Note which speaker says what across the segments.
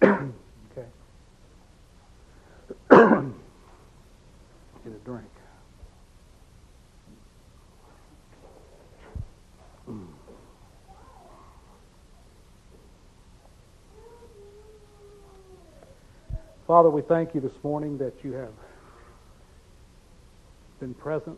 Speaker 1: Okay. Get a drink. Father, we thank you this morning that you have been present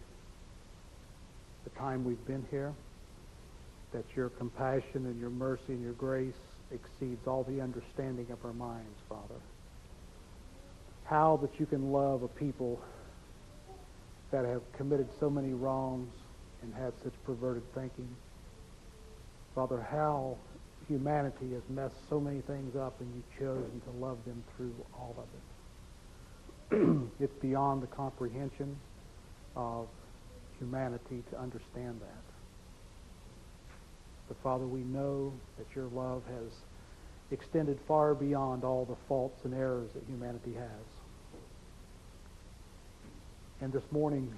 Speaker 1: the time we've been here, that your compassion and your mercy and your grace exceeds all the understanding of our minds, Father. How that you can love a people that have committed so many wrongs and had such perverted thinking. Father, how humanity has messed so many things up and you've chosen to love them through all of it. It's beyond the comprehension of humanity to understand that. But Father, we know that your love has extended far beyond all the faults and errors that humanity has. And this morning,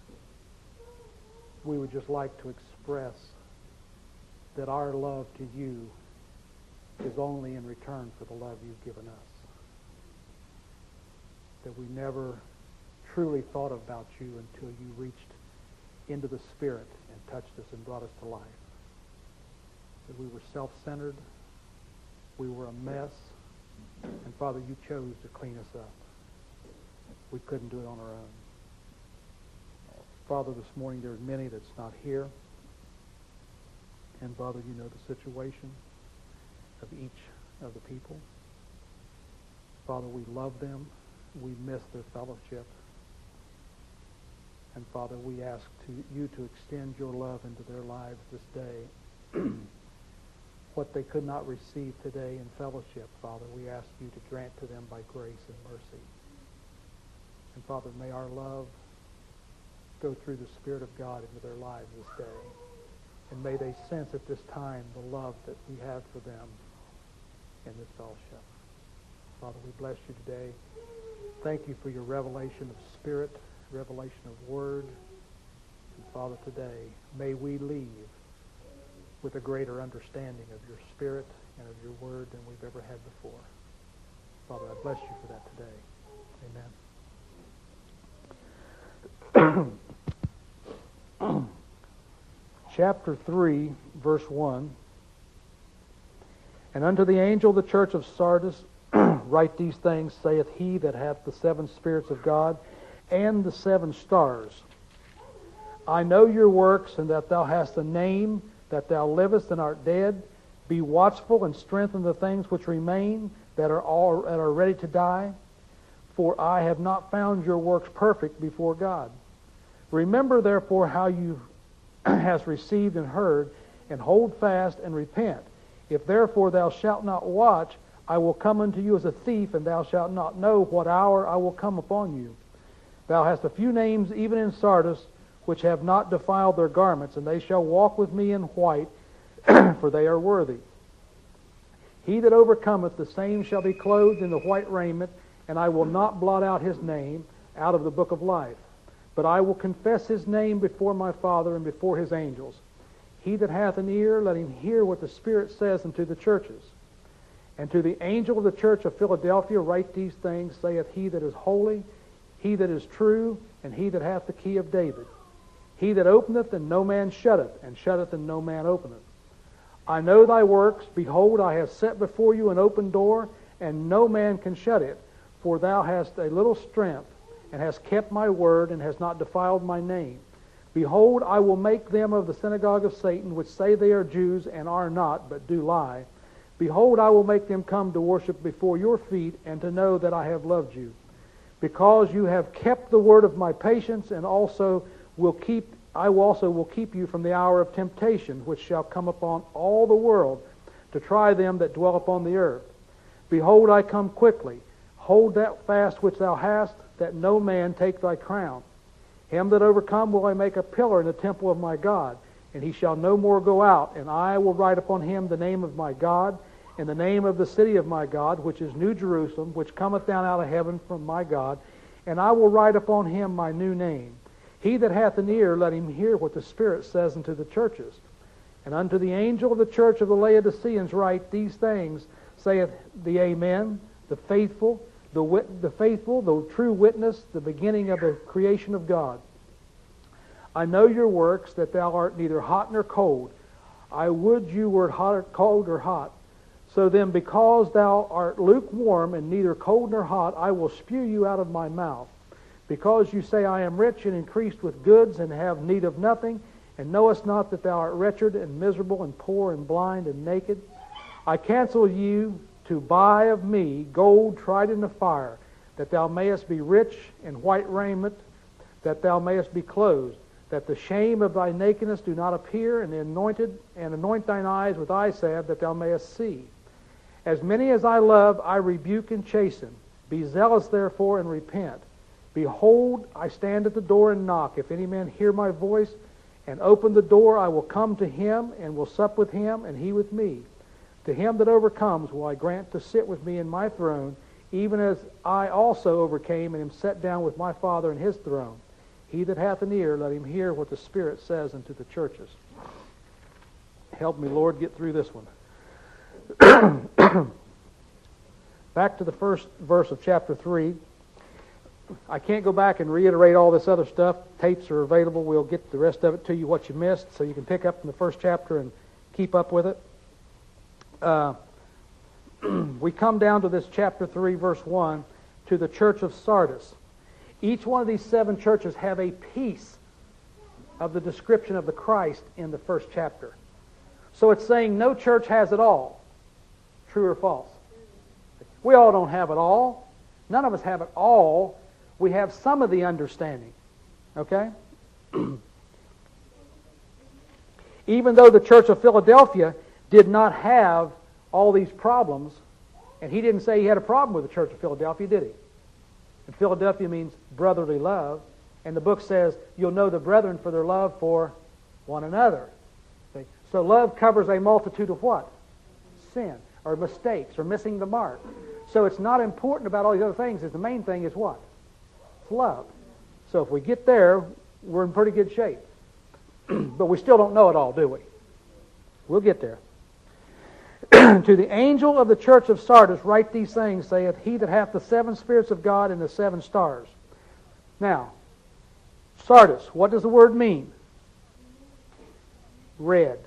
Speaker 1: we would just like to express that our love to you is only in return for the love you've given us. That we never truly thought about you until you reached into the Spirit and touched us and brought us to life. That we were self-centered, we were a mess, and Father, you chose to clean us up. We couldn't do it on our own. Father, this morning there's many that's not here. And Father, you know the situation of each of the people. Father, we love them. We miss their fellowship. And Father, we ask you to extend your love into their lives this day. What they could not receive today in fellowship, Father, we ask you to grant to them by grace and mercy. And Father, may our love go through the Spirit of God into their lives this day. And may they sense at this time the love that we have for them in this fellowship. Father, we bless you today. Thank you for your revelation of Spirit, revelation of Word. And Father, today, may we leave with a greater understanding of your Spirit and of your Word than we've ever had before. Father, I bless you for that today. Amen. Chapter 3, verse 1. And unto the angel of the church of Sardis write these things, saith he that hath the 7 spirits of God and the 7 stars. I know your works, and that thou hast a name, that thou livest and art dead. Be watchful and strengthen the things which remain, that are ready to die. For I have not found your works perfect before God. Remember therefore how you hast received and heard, and hold fast and repent. If therefore thou shalt not watch, I will come unto you as a thief, and thou shalt not know what hour I will come upon you. Thou hast a few names even in Sardis, which have not defiled their garments, and they shall walk with me in white, for they are worthy. He that overcometh, the same shall be clothed in the white raiment, and I will not blot out his name out of the book of life. But I will confess his name before my Father and before his angels. He that hath an ear, let him hear what the Spirit says unto the churches. And to the angel of the church of Philadelphia write these things, saith he that is holy, he that is true, and he that hath the key of David. He that openeth, and no man shutteth, and shutteth, and no man openeth. I know thy works. Behold, I have set before you an open door, and no man can shut it. For thou hast a little strength, and hast kept my word, and hast not defiled my name. Behold, I will make them of the synagogue of Satan, which say they are Jews, and are not, but do lie. Behold, I will make them come to worship before your feet, and to know that I have loved you. Because you have kept the word of my patience, and I also will keep you from the hour of temptation, which shall come upon all the world, to try them that dwell upon the earth. Behold, I come quickly. Hold that fast which thou hast, that no man take thy crown. Him that overcome will I make a pillar in the temple of my God, and he shall no more go out. And I will write upon him the name of my God, and the name of the city of my God, which is New Jerusalem, which cometh down out of heaven from my God. And I will write upon him my new name. He that hath an ear, let him hear what the Spirit says unto the churches. And unto the angel of the church of the Laodiceans write these things, saith the Amen, the faithful, the true witness, the beginning of the creation of God. I know your works, that thou art neither hot nor cold. I would you were cold or hot. So then, because thou art lukewarm and neither cold nor hot, I will spew you out of my mouth. Because you say, I am rich and increased with goods and have need of nothing, and knowest not that thou art wretched and miserable and poor and blind and naked, I counsel you to buy of me gold tried in the fire, that thou mayest be rich, and white raiment, that thou mayest be clothed, that the shame of thy nakedness do not appear, and anoint thine eyes with eye salve, that thou mayest see. As many as I love, I rebuke and chasten. Be zealous therefore and repent. Behold, I stand at the door and knock. If any man hear my voice and open the door, I will come to him and will sup with him, and he with me. To him that overcomes will I grant to sit with me in my throne, even as I also overcame and am set down with my Father in his throne. He that hath an ear, let him hear what the Spirit says unto the churches. Help me, Lord, get through this one. Back to the first verse of chapter 3. I can't go back and reiterate all this other stuff. Tapes are available. We'll get the rest of it to you, what you missed, so you can pick up in the first chapter and keep up with it. We come down to this chapter 3, verse 1, to the church of Sardis. Each one of these 7 churches have a piece of the description of the Christ in the first chapter. So it's saying no church has it all. True or false? We all don't have it all. None of us have it all. We have some of the understanding. Okay? Even though the church of Philadelphia did not have all these problems, and he didn't say he had a problem with the church of Philadelphia, did he? And Philadelphia means brotherly love, and the book says you'll know the brethren for their love for one another. See? So love covers a multitude of what? Sin, or mistakes, or missing the mark. So it's not important about all these other things. The main thing is what? It's love. So if we get there, we're in pretty good shape. But we still don't know it all, do we? We'll get there. To the angel of the church of Sardis write these things, saith he that hath the 7 spirits of God and the 7 stars. Now, Sardis, what does the word mean? Red.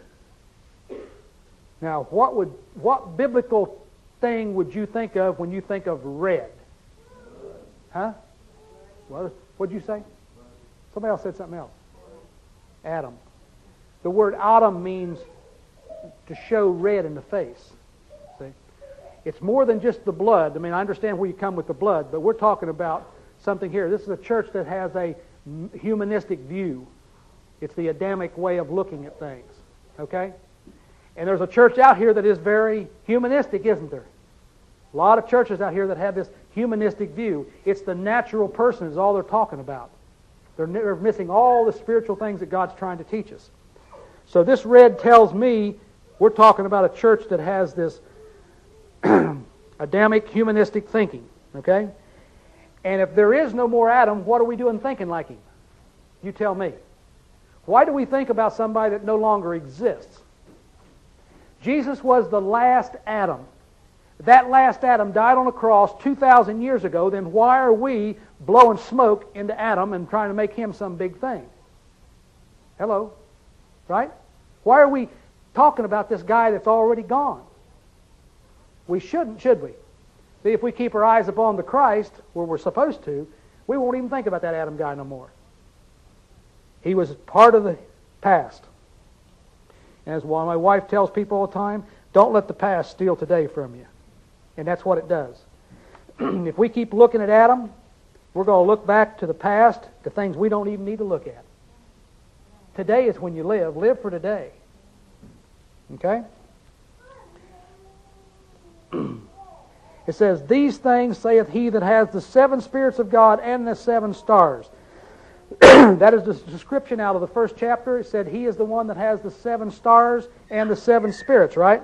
Speaker 1: Now, what biblical thing would you think of when you think of red? Huh? What'd you say? Somebody else said something else. Adam. The word Adam means to show red in the face. See? It's more than just the blood. I mean, I understand where you come with the blood, but we're talking about something here. This is a church that has a humanistic view. It's the Adamic way of looking at things. Okay? And there's a church out here that is very humanistic, isn't there? A lot of churches out here that have this humanistic view. It's the natural person is all they're talking about. They're missing all the spiritual things that God's trying to teach us. So this red tells me we're talking about a church that has this Adamic humanistic thinking. Okay? And if there is no more Adam, what are we doing thinking like him? You tell me. Why do we think about somebody that no longer exists? Jesus was the last Adam. That last Adam died on a cross 2,000 years ago. Then why are we blowing smoke into Adam and trying to make him some big thing? Hello? Right? Why are we talking about this guy that's already gone? We shouldn't, should we? See, if we keep our eyes upon the Christ, where we're supposed to, we won't even think about that Adam guy no more. He was part of the past. As one, my wife tells people all the time, don't let the past steal today from you. And that's what it does. If we keep looking at Adam, we're going to look back to the past, to things we don't even need to look at. Today is when you live. Live for today. Okay? It says, these things saith he that has the 7 spirits of God and the 7 stars. That is the description out of the first chapter. It said he is the one that has the 7 stars and the 7 spirits, right?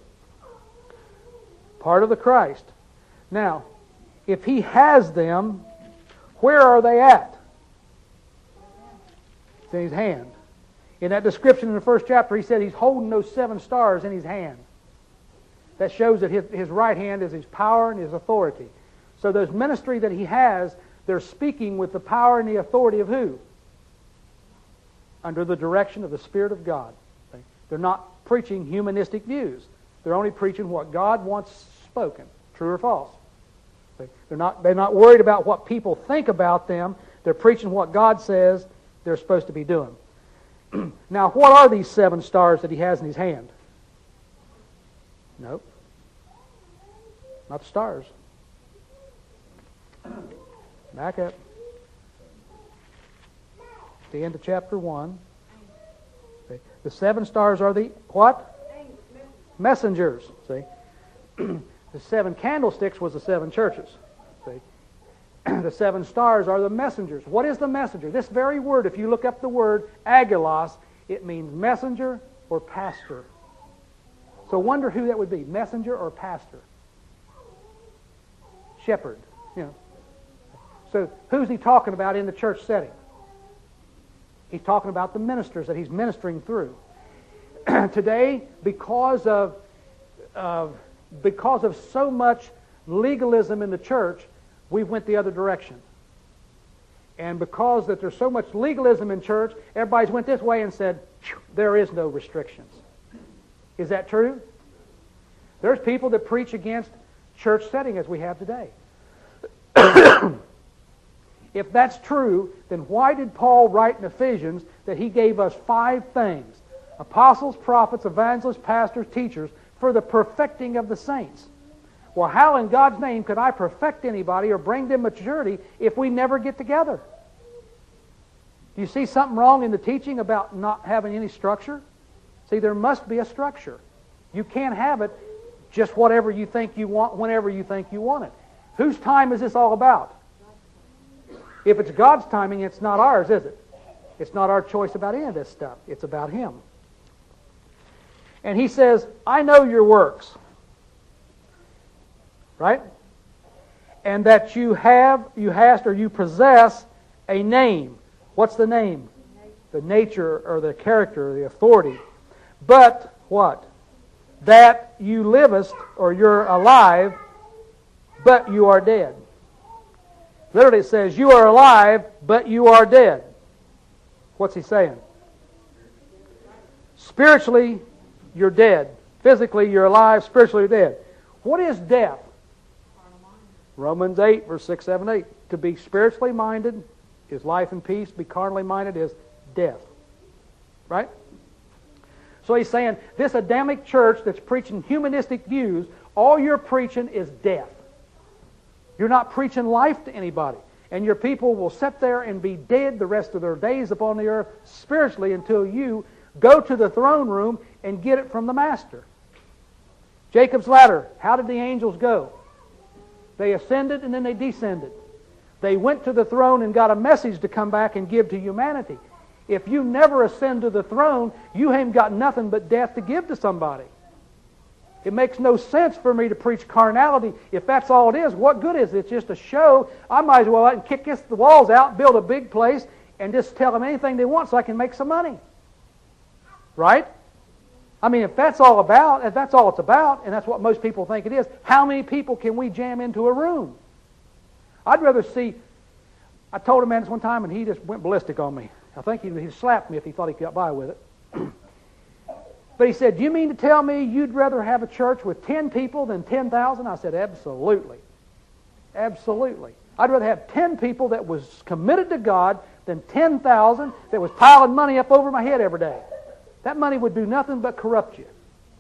Speaker 1: Part of the Christ. Now, if he has them, where are they at? It's in his hand. In that description in the first chapter, he said he's holding those 7 stars in his hand. That shows that his right hand is his power and his authority. So those ministry that he has, they're speaking with the power and the authority of who? Under the direction of the Spirit of God. They're not preaching humanistic views. They're only preaching what God wants spoken, true or false. They're not worried about what people think about them. They're preaching what God says they're supposed to be doing. Now, what are these 7 stars that he has in his hand? Nope. Not the stars. Back up. The end of chapter 1. Okay. The 7 stars are the what? Messengers. See? The 7 candlesticks was the 7 churches. See? The 7 stars are the messengers. What is the messenger? This very word, if you look up the word agelos, it means messenger or pastor. So wonder who that would be, messenger or pastor? Shepherd. You know. So who's he talking about in the church setting? He's talking about the ministers that he's ministering through. Today, because of so much legalism in the church, we've went the other direction. And because that there's so much legalism in church, everybody's went this way and said, there is no restrictions. Is that true? There's people that preach against church setting as we have today. If that's true, then why did Paul write in Ephesians that he gave us 5 things? Apostles, prophets, evangelists, pastors, teachers, for the perfecting of the saints. Well, how in God's name could I perfect anybody or bring them maturity if we never get together? Do you see something wrong in the teaching about not having any structure? See, there must be a structure. You can't have it just whatever you think you want, whenever you think you want it. Whose time is this all about? If it's God's timing, it's not ours, is it? It's not our choice about any of this stuff. It's about Him. And he says, I know your works. Right? And that you possess a name. What's the name? The nature or the character or the authority. But what? That you livest or you're alive, but you are dead. Literally it says, you are alive, but you are dead. What's he saying? Spiritually, you're dead. Physically, you're alive. Spiritually, you're dead. What is death? Romans 8, verse 6, 7, 8. To be spiritually minded is life and peace. To be carnally minded is death. Right? So he's saying, this Adamic church that's preaching humanistic views, all you're preaching is death. You're not preaching life to anybody. And your people will sit there and be dead the rest of their days upon the earth spiritually until you go to the throne room and get it from the Master. Jacob's ladder, how did the angels go? They ascended and then they descended. They went to the throne and got a message to come back and give to humanity. If you never ascend to the throne, you ain't got nothing but death to give to somebody. It makes no sense for me to preach carnality. If that's all it is, what good is it? It's just a show. I might as well out and kick the walls out, build a big place, and just tell them anything they want so I can make some money. Right? I mean, if that's all it's about, and that's what most people think it is, how many people can we jam into a room? I'd rather see... I told a man this one time, and he just went ballistic on me. I think he'd slap me if he thought he got by with it. But he said, do you mean to tell me you'd rather have a church with 10 people than 10,000? I said, absolutely. Absolutely. I'd rather have 10 people that was committed to God than 10,000 that was piling money up over my head every day. That money would do nothing but corrupt you.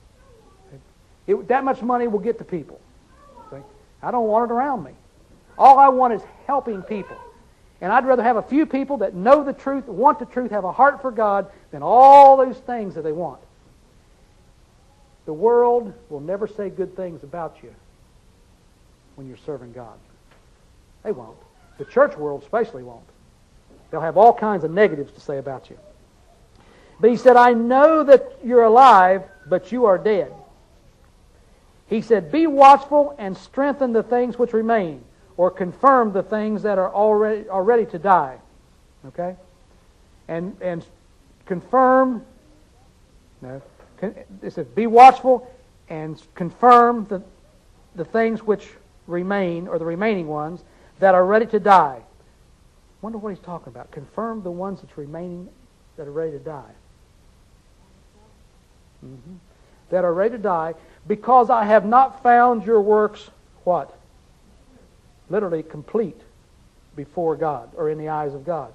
Speaker 1: That much money will get to people. See? I don't want it around me. All I want is helping people. And I'd rather have a few people that know the truth, want the truth, have a heart for God, than all those things that they want. The world will never say good things about you when you're serving God. They won't. The church world especially won't. They'll have all kinds of negatives to say about you. But he said, I know that you're alive, but you are dead. He said, be watchful and strengthen the things which remain, or confirm the things that are already to die. Okay? And confirm... No. It says, be watchful and confirm the things which remain, or the remaining ones, that are ready to die. Wonder what he's talking about. Confirm the ones that's remaining that are ready to die. That are ready to die, because I have not found your works, what? Literally complete before God, or in the eyes of God.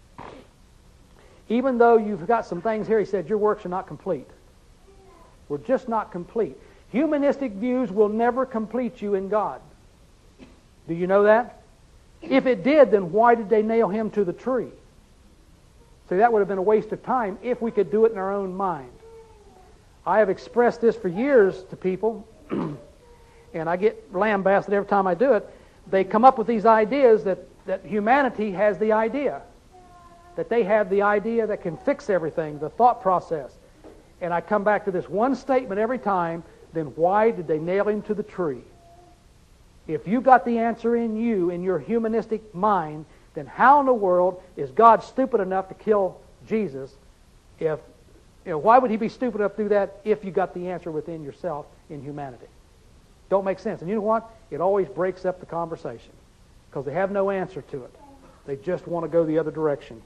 Speaker 1: Even though you've got some things here, he said, your works are not complete. We're just not complete. Humanistic views will never complete you in God. Do you know that? If it did, then why did they nail him to the tree? See, that would have been a waste of time if we could do it in our own mind. I have expressed this for years to people, and I get lambasted every time I do it. They come up with these ideas that humanity has the idea, that they have the idea that can fix everything, the thought process. And I come back to this one statement every time, then why did they nail him to the tree? If you got the answer in you, in your humanistic mind, then how in the world is God stupid enough to kill Jesus? Why would he be stupid enough to do that if you got the answer within yourself in humanity? Don't make sense. And you know what? It always breaks up the conversation because they have no answer to it. They just want to go the other direction.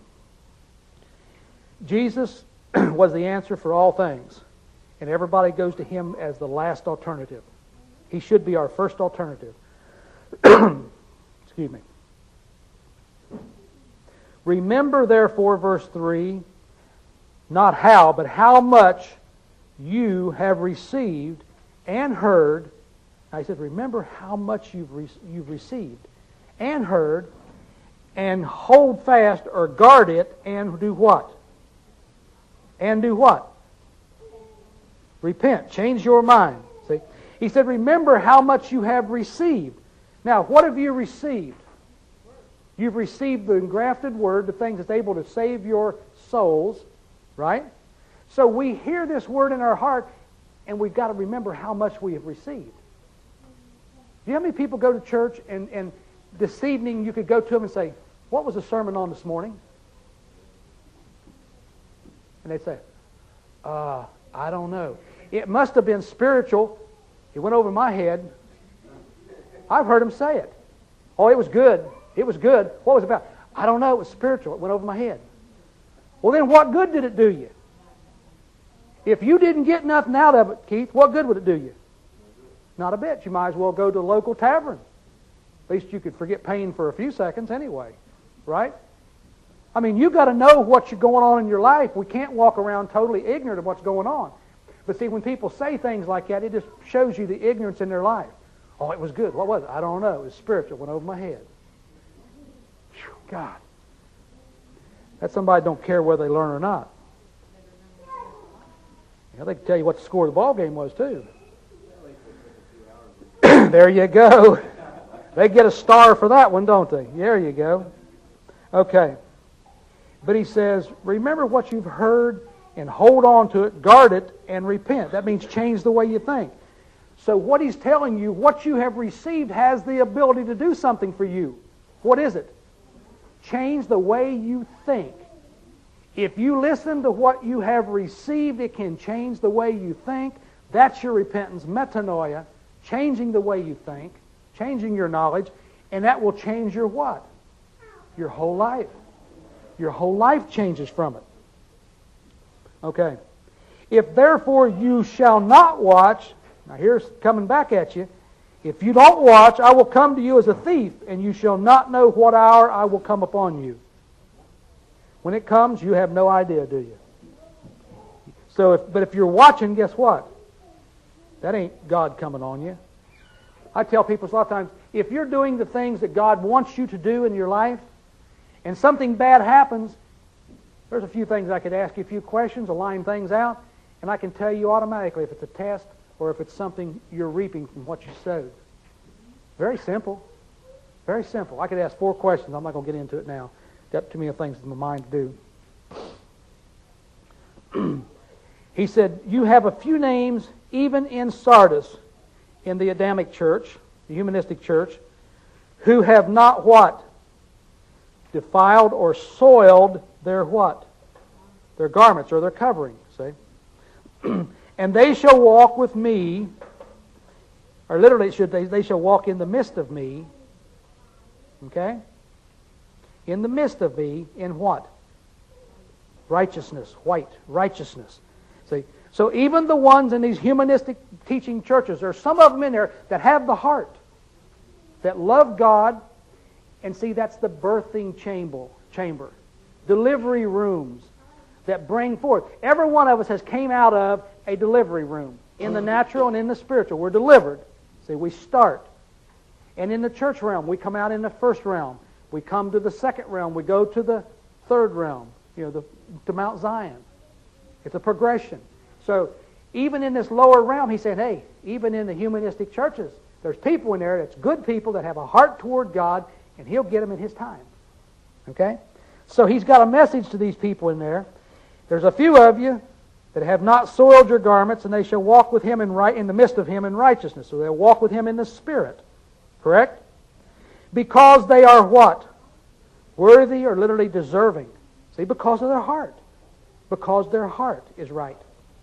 Speaker 1: Jesus was the answer for all things, and everybody goes to him as the last alternative. He should be our first alternative. Excuse me. Remember, therefore, verse 3, not how, but how much you have received and heard. I said, remember how much you've received and heard, and hold fast or guard it, and do what? And do what? Repent. Change your mind. See? He said, remember how much you have received. Now, what have you received? You've received the engrafted word, the things that's able to save your souls, right? So we hear this word in our heart, and we've got to remember how much we have received. Do you know how many people go to church, and this evening you could go to them and say, what was the sermon on this morning? And they'd say, I don't know. It must have been spiritual. It went over my head. I've heard them say it. Oh, it was good. It was good. What was it about? I don't know. It was spiritual. It went over my head. Well, then what good did it do you? If you didn't get nothing out of it, Keith, what good would it do you? Not a bit. You might as well go to a local tavern. At least you could forget pain for a few seconds anyway. Right? I mean, you've got to know what's going on in your life. We can't walk around totally ignorant of what's going on. But see, when people say things like that, it just shows you the ignorance in their life. Oh, it was good. What was it? I don't know. It was spiritual. It went over my head. Whew, God. That's somebody don't care whether they learn or not. They can tell you what the score of the ball game was, too. There you go. They get a star for that one, don't they? There you go. Okay. But he says, remember what you've heard and hold on to it, guard it, and repent. That means change the way you think. So what he's telling you, what you have received has the ability to do something for you. What is it? Change the way you think. If you listen to what you have received, it can change the way you think. That's your repentance, metanoia, changing the way you think, changing your knowledge, and that will change your what? Your whole life. Your whole life changes from it. Okay. If therefore you shall not watch, now here's coming back at you. If you don't watch, I will come to you as a thief, and you shall not know what hour I will come upon you. When it comes, you have no idea, do you? But if you're watching, guess what? That ain't God coming on you. I tell people a lot of times, if you're doing the things that God wants you to do in your life, and something bad happens, there's a few things I could ask you, a few questions, to line things out, and I can tell you automatically if it's a test or if it's something you're reaping from what you sowed. Very simple. Very simple. I could ask 4 questions. I'm not going to get into it now. Got too many things in my mind to do. He said, you have a few names even in Sardis, in the Adamic church, the humanistic church, who have not what? Defiled or soiled their what? Their garments or their covering, see? And they shall walk with me or literally it should, they shall walk in the midst of me. Okay? In the midst of me, in what? Righteousness, white, righteousness. See? So even the ones in these humanistic teaching churches, there are some of them in there that have the heart, that love God, and see, that's the birthing chamber. Delivery rooms that bring forth. Every one of us has came out of a delivery room. In the natural and in the spiritual. We're delivered. See, we start. And in the church realm, we come out in the first realm. We come to the second realm. We go to the third realm, to Mount Zion. It's a progression. So even in this lower realm, he said, hey, even in the humanistic churches, there's people in there that's good people that have a heart toward God, and He'll get them in His time. Okay? So He's got a message to these people in there. There's a few of you that have not soiled your garments, and they shall walk with Him in the midst of Him in righteousness. So they'll walk with Him in the Spirit. Correct? Because they are what? Worthy or literally deserving. See, because of their heart. Because their heart is right.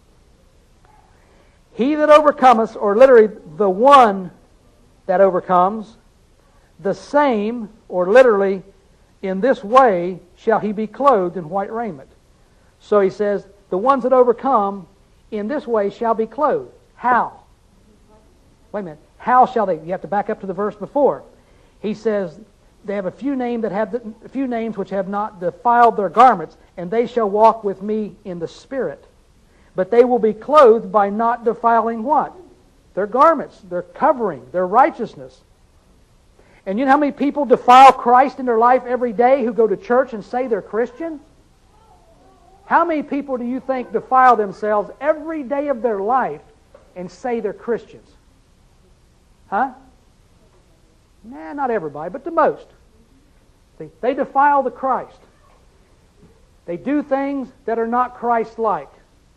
Speaker 1: He that overcometh, or literally the one that overcomes, the same, or literally, in this way shall he be clothed in white raiment. So he says, the ones that overcome, in this way shall be clothed. How? Wait a minute. How shall they? You have to back up to the verse before. He says, they have a few names which have not defiled their garments, and they shall walk with me in the Spirit. But they will be clothed by not defiling what? Their garments, their covering, their righteousness. And you know how many people defile Christ in their life every day who go to church and say they're Christian? How many people do you think defile themselves every day of their life and say they're Christians? Huh? Nah, not everybody, but the most. See, they defile the Christ. They do things that are not Christ-like.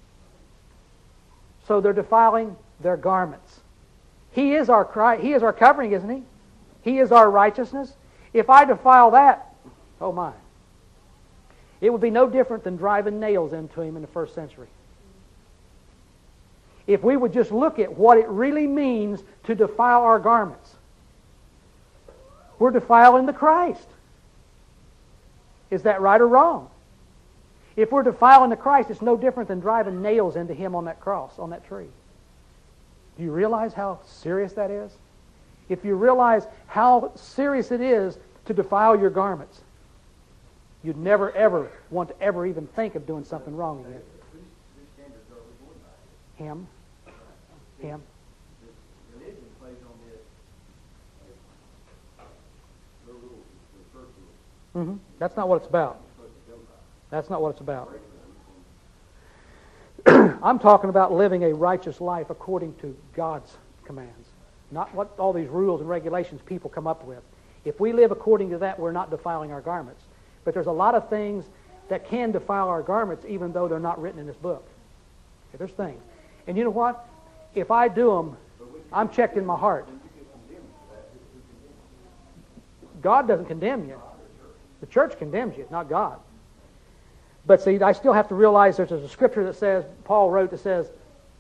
Speaker 1: So they're defiling their garments. He is our covering, isn't He? He is our righteousness. If I defile that, oh my. It would be no different than driving nails into Him in the first century. If we would just look at what it really means to defile our garments. We're defiling the Christ. Is that right or wrong? If we're defiling the Christ, it's no different than driving nails into Him on that cross, on that tree. Do you realize how serious that is? If you realize how serious it is to defile your garments, you'd never ever want to ever even think of doing something wrong again. Him.
Speaker 2: Religion plays on this.
Speaker 1: That's not what it's about. That's not what it's about. I'm talking about living a righteous life according to God's commands, not what all these rules and regulations people come up with. If we live according to that, we're not defiling our garments. But there's a lot of things that can defile our garments even though they're not written in this book. Okay, there's things. And you know what? If I do them, I'm checked in my heart. God doesn't condemn you. The church condemns you, not God. But see, I still have to realize there's a scripture that says, Paul wrote, that says,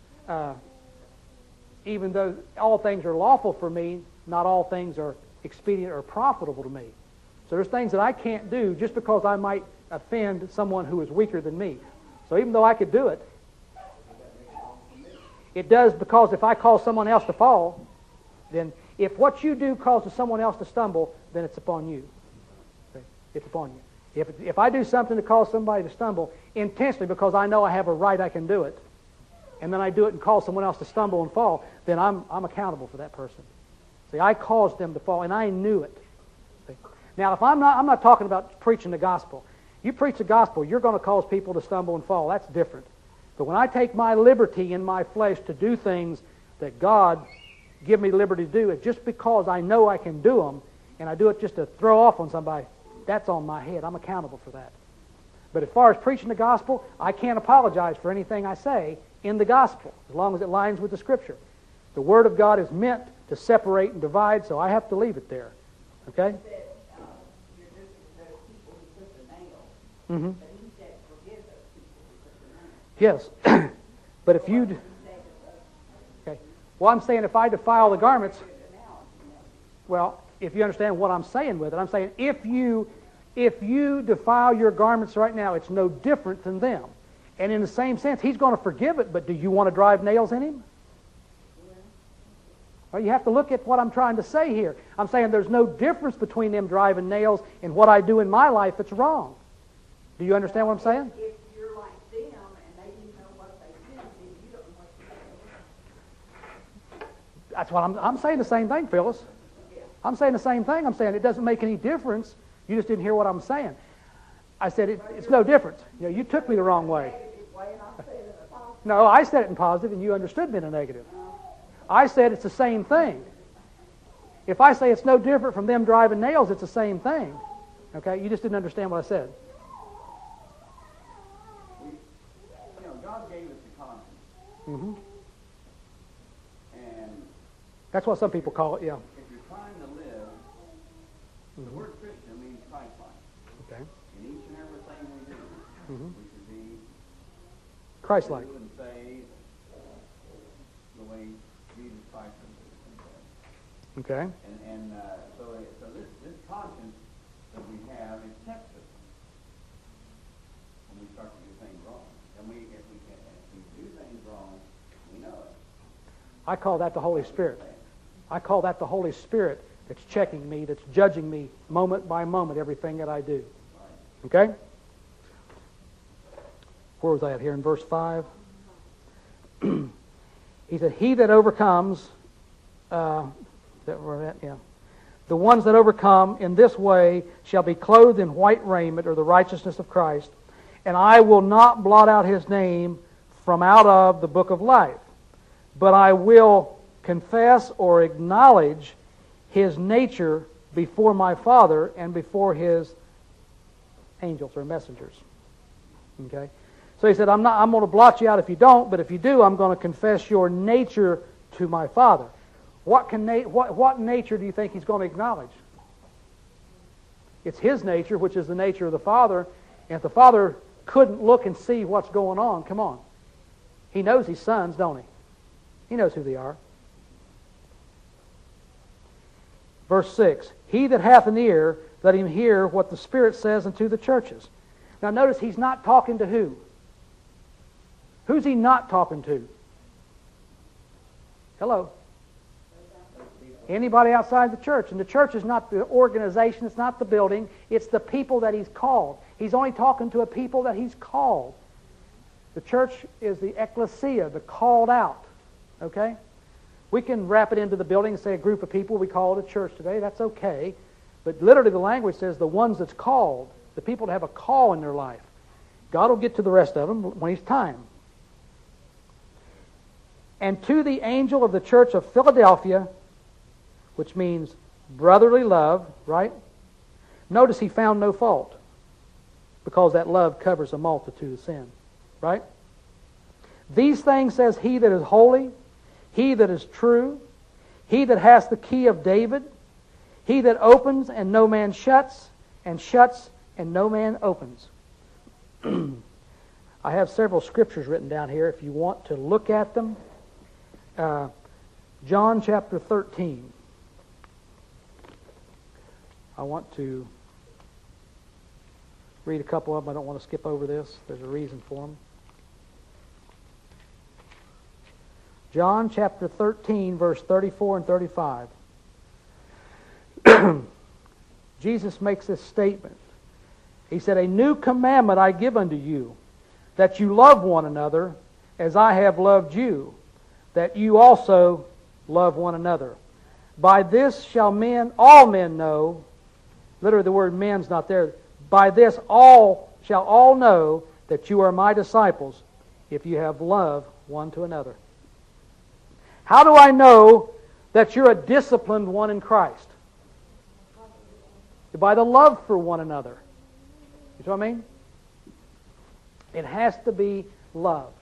Speaker 1: even though all things are lawful for me, not all things are expedient or profitable to me. So there's things that I can't do just because I might offend someone who is weaker than me. So even though I could do it, it does, because if I cause someone else to fall, then if what you do causes someone else to stumble, then it's upon you. Okay? It's upon you. If I do something to cause somebody to stumble intentionally because I know I have a right I can do it, and then I do it and cause someone else to stumble and fall, then I'm accountable for that person. See, I caused them to fall, and I knew it. See? Now, if I'm not talking about preaching the gospel. You preach the gospel, you're going to cause people to stumble and fall. That's different. But when I take my liberty in my flesh to do things that God give me liberty to do, it's just because I know I can do them, and I do it just to throw off on somebody, that's on my head. I'm accountable for that. But as far as preaching the gospel, I can't apologize for anything I say in the gospel, as long as it lines with the Scripture. The Word of God is meant to separate and divide, so I have to leave it there. Okay? Mm-hmm. Yes. But if you... Okay. Well, I'm saying if I defile the garments, well, if you understand what I'm saying with it, I'm saying if you defile your garments right now, it's no different than them. And in the same sense, He's going to forgive it, but do you want to drive nails in Him? Well, you have to look at what I'm trying to say here. I'm saying there's no difference between them driving nails and what I do in my life that's wrong. Do you understand what I'm saying?
Speaker 3: If you're like them and they didn't know what they did, then you don't know what to do.
Speaker 1: That's what I'm saying the same thing, Phyllis. I'm saying the same thing. I'm saying it doesn't make any difference. You just didn't hear what I'm saying. I said it's no difference. You took me the wrong way. No, I said it in positive and you understood me in a negative. I said it's the same thing. If I say it's no different from them driving nails, it's the same thing. Okay? You just didn't understand what I said.
Speaker 2: God gave us the conscience.
Speaker 1: Mm-hmm.
Speaker 2: And
Speaker 1: That's what some people call it, yeah.
Speaker 2: if you're trying to live, the word Christian means Christ-like.
Speaker 1: Okay.
Speaker 2: In each and everything we do, we should be
Speaker 1: Christ-like.
Speaker 2: do and say the way Jesus Christ is.
Speaker 1: Okay.
Speaker 2: So this conscience that we have is tested when we start to do things wrong. And if we do things wrong, we know it.
Speaker 1: I call that the Holy Spirit. I call that the Holy Spirit that's checking me, that's judging me moment by moment, everything that I do. Okay? Where was I at here? In verse 5? He said, he that overcomes, the ones that overcome in this way shall be clothed in white raiment, or the righteousness of Christ, and I will not blot out his name from out of the book of life, but I will confess or acknowledge his nature before my Father and before his angels or messengers. Okay? So he said, I'm going to blot you out if you don't, but if you do, I'm going to confess your nature to my Father. What nature do you think he's going to acknowledge? It's his nature, which is the nature of the Father. And if the Father couldn't look and see what's going on, come on. He knows his sons, don't he? He knows who they are. Verse 6, he that hath an ear, let him hear what the Spirit says unto the churches. Now notice he's not talking to who? Who's he not talking to? Hello? Anybody outside the church. And the church is not the organization, it's not the building, it's the people that he's called. He's only talking to a people that he's called. The church is the ecclesia, the called out. Okay? We can wrap it into the building and say a group of people, we call it a church today, that's okay. But literally the language says the ones that's called, the people that have a call in their life. God will get to the rest of them when it's time. And to the angel of the church of Philadelphia, which means brotherly love, right? Notice he found no fault, because that love covers a multitude of sin, right? These things says he that is holy, he that is true, he that has the key of David, he that opens and no man shuts, and shuts and no man opens. I have several scriptures written down here if you want to look at them. John chapter 13. I want to read a couple of them. I don't want to skip over this. There's a reason for them. John chapter 13, verse 34 and 35. Jesus makes this statement. He said, a new commandment I give unto you, that you love one another as I have loved you, that you also love one another. By this shall all men know, literally the word men's not there, by this shall all know that you are my disciples, if you have love one to another. How do I know that you're a disciplined one in Christ? By the love for one another. You see what I mean? It has to be love.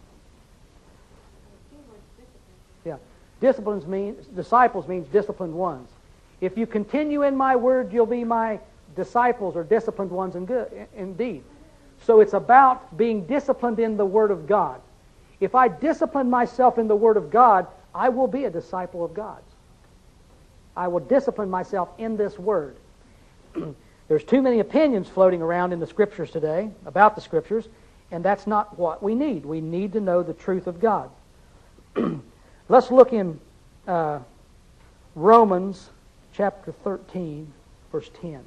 Speaker 1: Yeah. Disciplines means, disciples means disciplined ones. If you continue in my word, you'll be my disciples or disciplined ones indeed. So it's about being disciplined in the Word of God. If I discipline myself in the Word of God,
Speaker 4: I will be a disciple of God's. I will discipline myself in this Word. There's too many opinions floating around in the Scriptures today about the Scriptures, and that's not what we need. We need to know the truth of God. Let's look in Romans chapter 13, verse 10.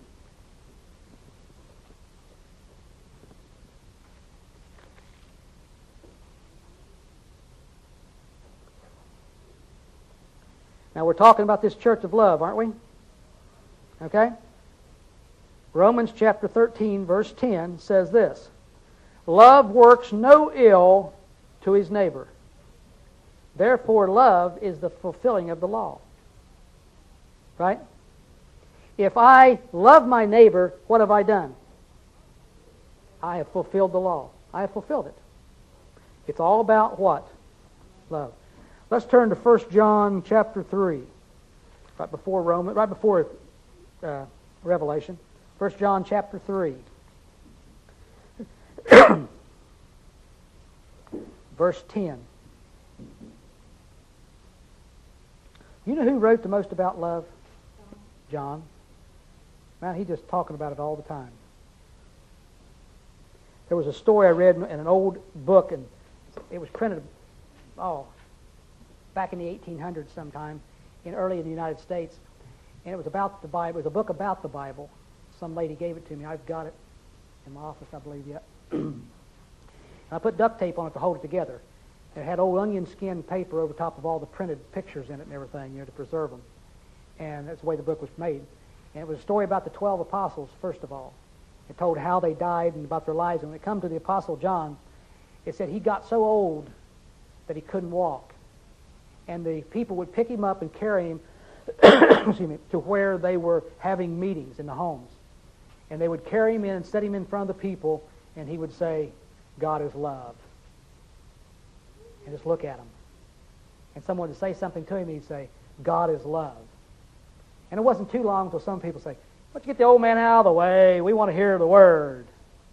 Speaker 4: Now we're talking about this church of love, aren't we? Okay? Romans chapter 13, verse 10 says this: Love works no ill to his neighbor. Therefore, love is the fulfilling of the law. Right? If I love my neighbor, what have I done? I have fulfilled the law. I have fulfilled it. It's all about what? Love. Let's turn to 1 John chapter 3, right before Revelation. 1 John chapter 3. Verse 10. You know who wrote the most about love? John. Man, he's just talking about it all the time. There was a story I read in an old book, and it was printed, back in the 1800s sometime, early in the United States, and it was about the Bible. It was a book about the Bible. Some lady gave it to me. I've got it in my office, I believe, yet. And I put duct tape on it to hold it together. It had old onion skin paper over top of all the printed pictures in it and everything, to preserve them. And that's the way the book was made. And it was a story about the 12 apostles, first of all. It told how they died and about their lives. And when it comes to the Apostle John, it said he got so old that he couldn't walk. And the people would pick him up and carry him to where they were having meetings in the homes. And they would carry him in and set him in front of the people, and he would say, God is love. And just look at him. And someone would say something to him, and he'd say, God is love. And it wasn't too long until some people say, let's get the old man out of the way. We want to hear the word.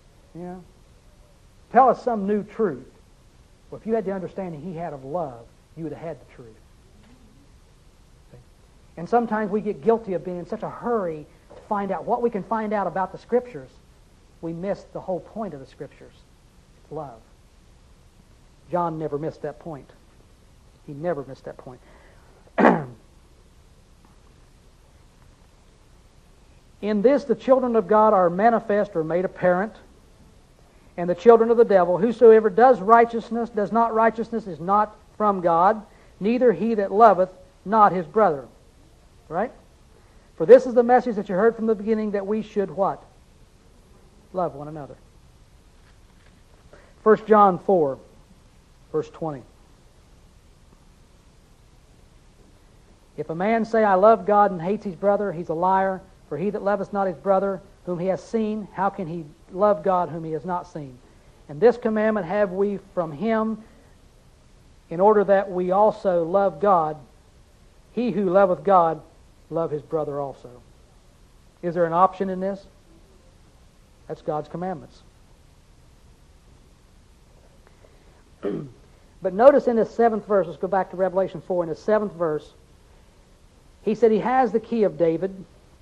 Speaker 4: Tell us some new truth. Well, if you had the understanding he had of love, you would have had the truth. See? And sometimes we get guilty of being in such a hurry to find out what we can find out about the Scriptures. We miss the whole point of the Scriptures. It's love. John never missed that point. He never missed that point. In this, the children of God are manifest or made apparent, and the children of the devil. Whosoever does not righteousness is not from God, neither he that loveth not his brother. Right? For this is the message that you heard from the beginning, that we should what? Love one another. 1 John 4, verse 20. If a man say, I love God, and hates his brother, he's a liar. For he that loveth not his brother, whom he has seen, how can he love God, whom he has not seen? And this commandment have we from him, in order that we also love God. He who loveth God, love his brother also. Is there an option in this? That's God's commandments. But notice in this 7th verse, let's go back to Revelation 4, in the 7th verse, he said he has the key of David,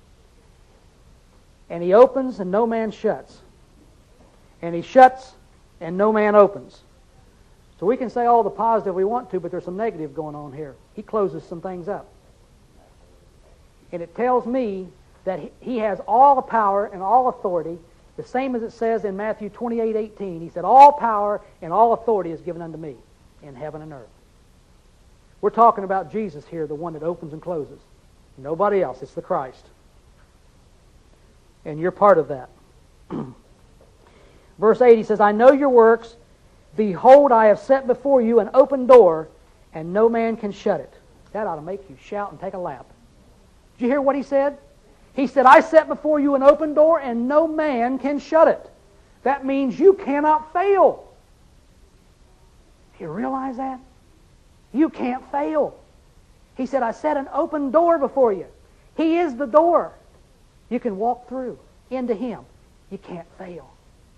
Speaker 4: and he opens and no man shuts. And he shuts and no man opens. So we can say all the positive we want to, but there's some negative going on here. He closes some things up. And it tells me that he has all the power and all authority, the same as it says in Matthew 28:18. He said, all power and all authority is given unto me in heaven and earth. We're talking about Jesus here, the one that opens and closes. Nobody else. It's the Christ. And you're part of that. Verse 8, he says, I know your works. Behold, I have set before you an open door, and no man can shut it. That ought to make you shout and take a lap. Did you hear what he said? He said, I set before you an open door, and no man can shut it. That means you cannot fail. Do you realize that? You can't fail. He said, I set an open door before you. He is the door. You can walk through into him. You can't fail.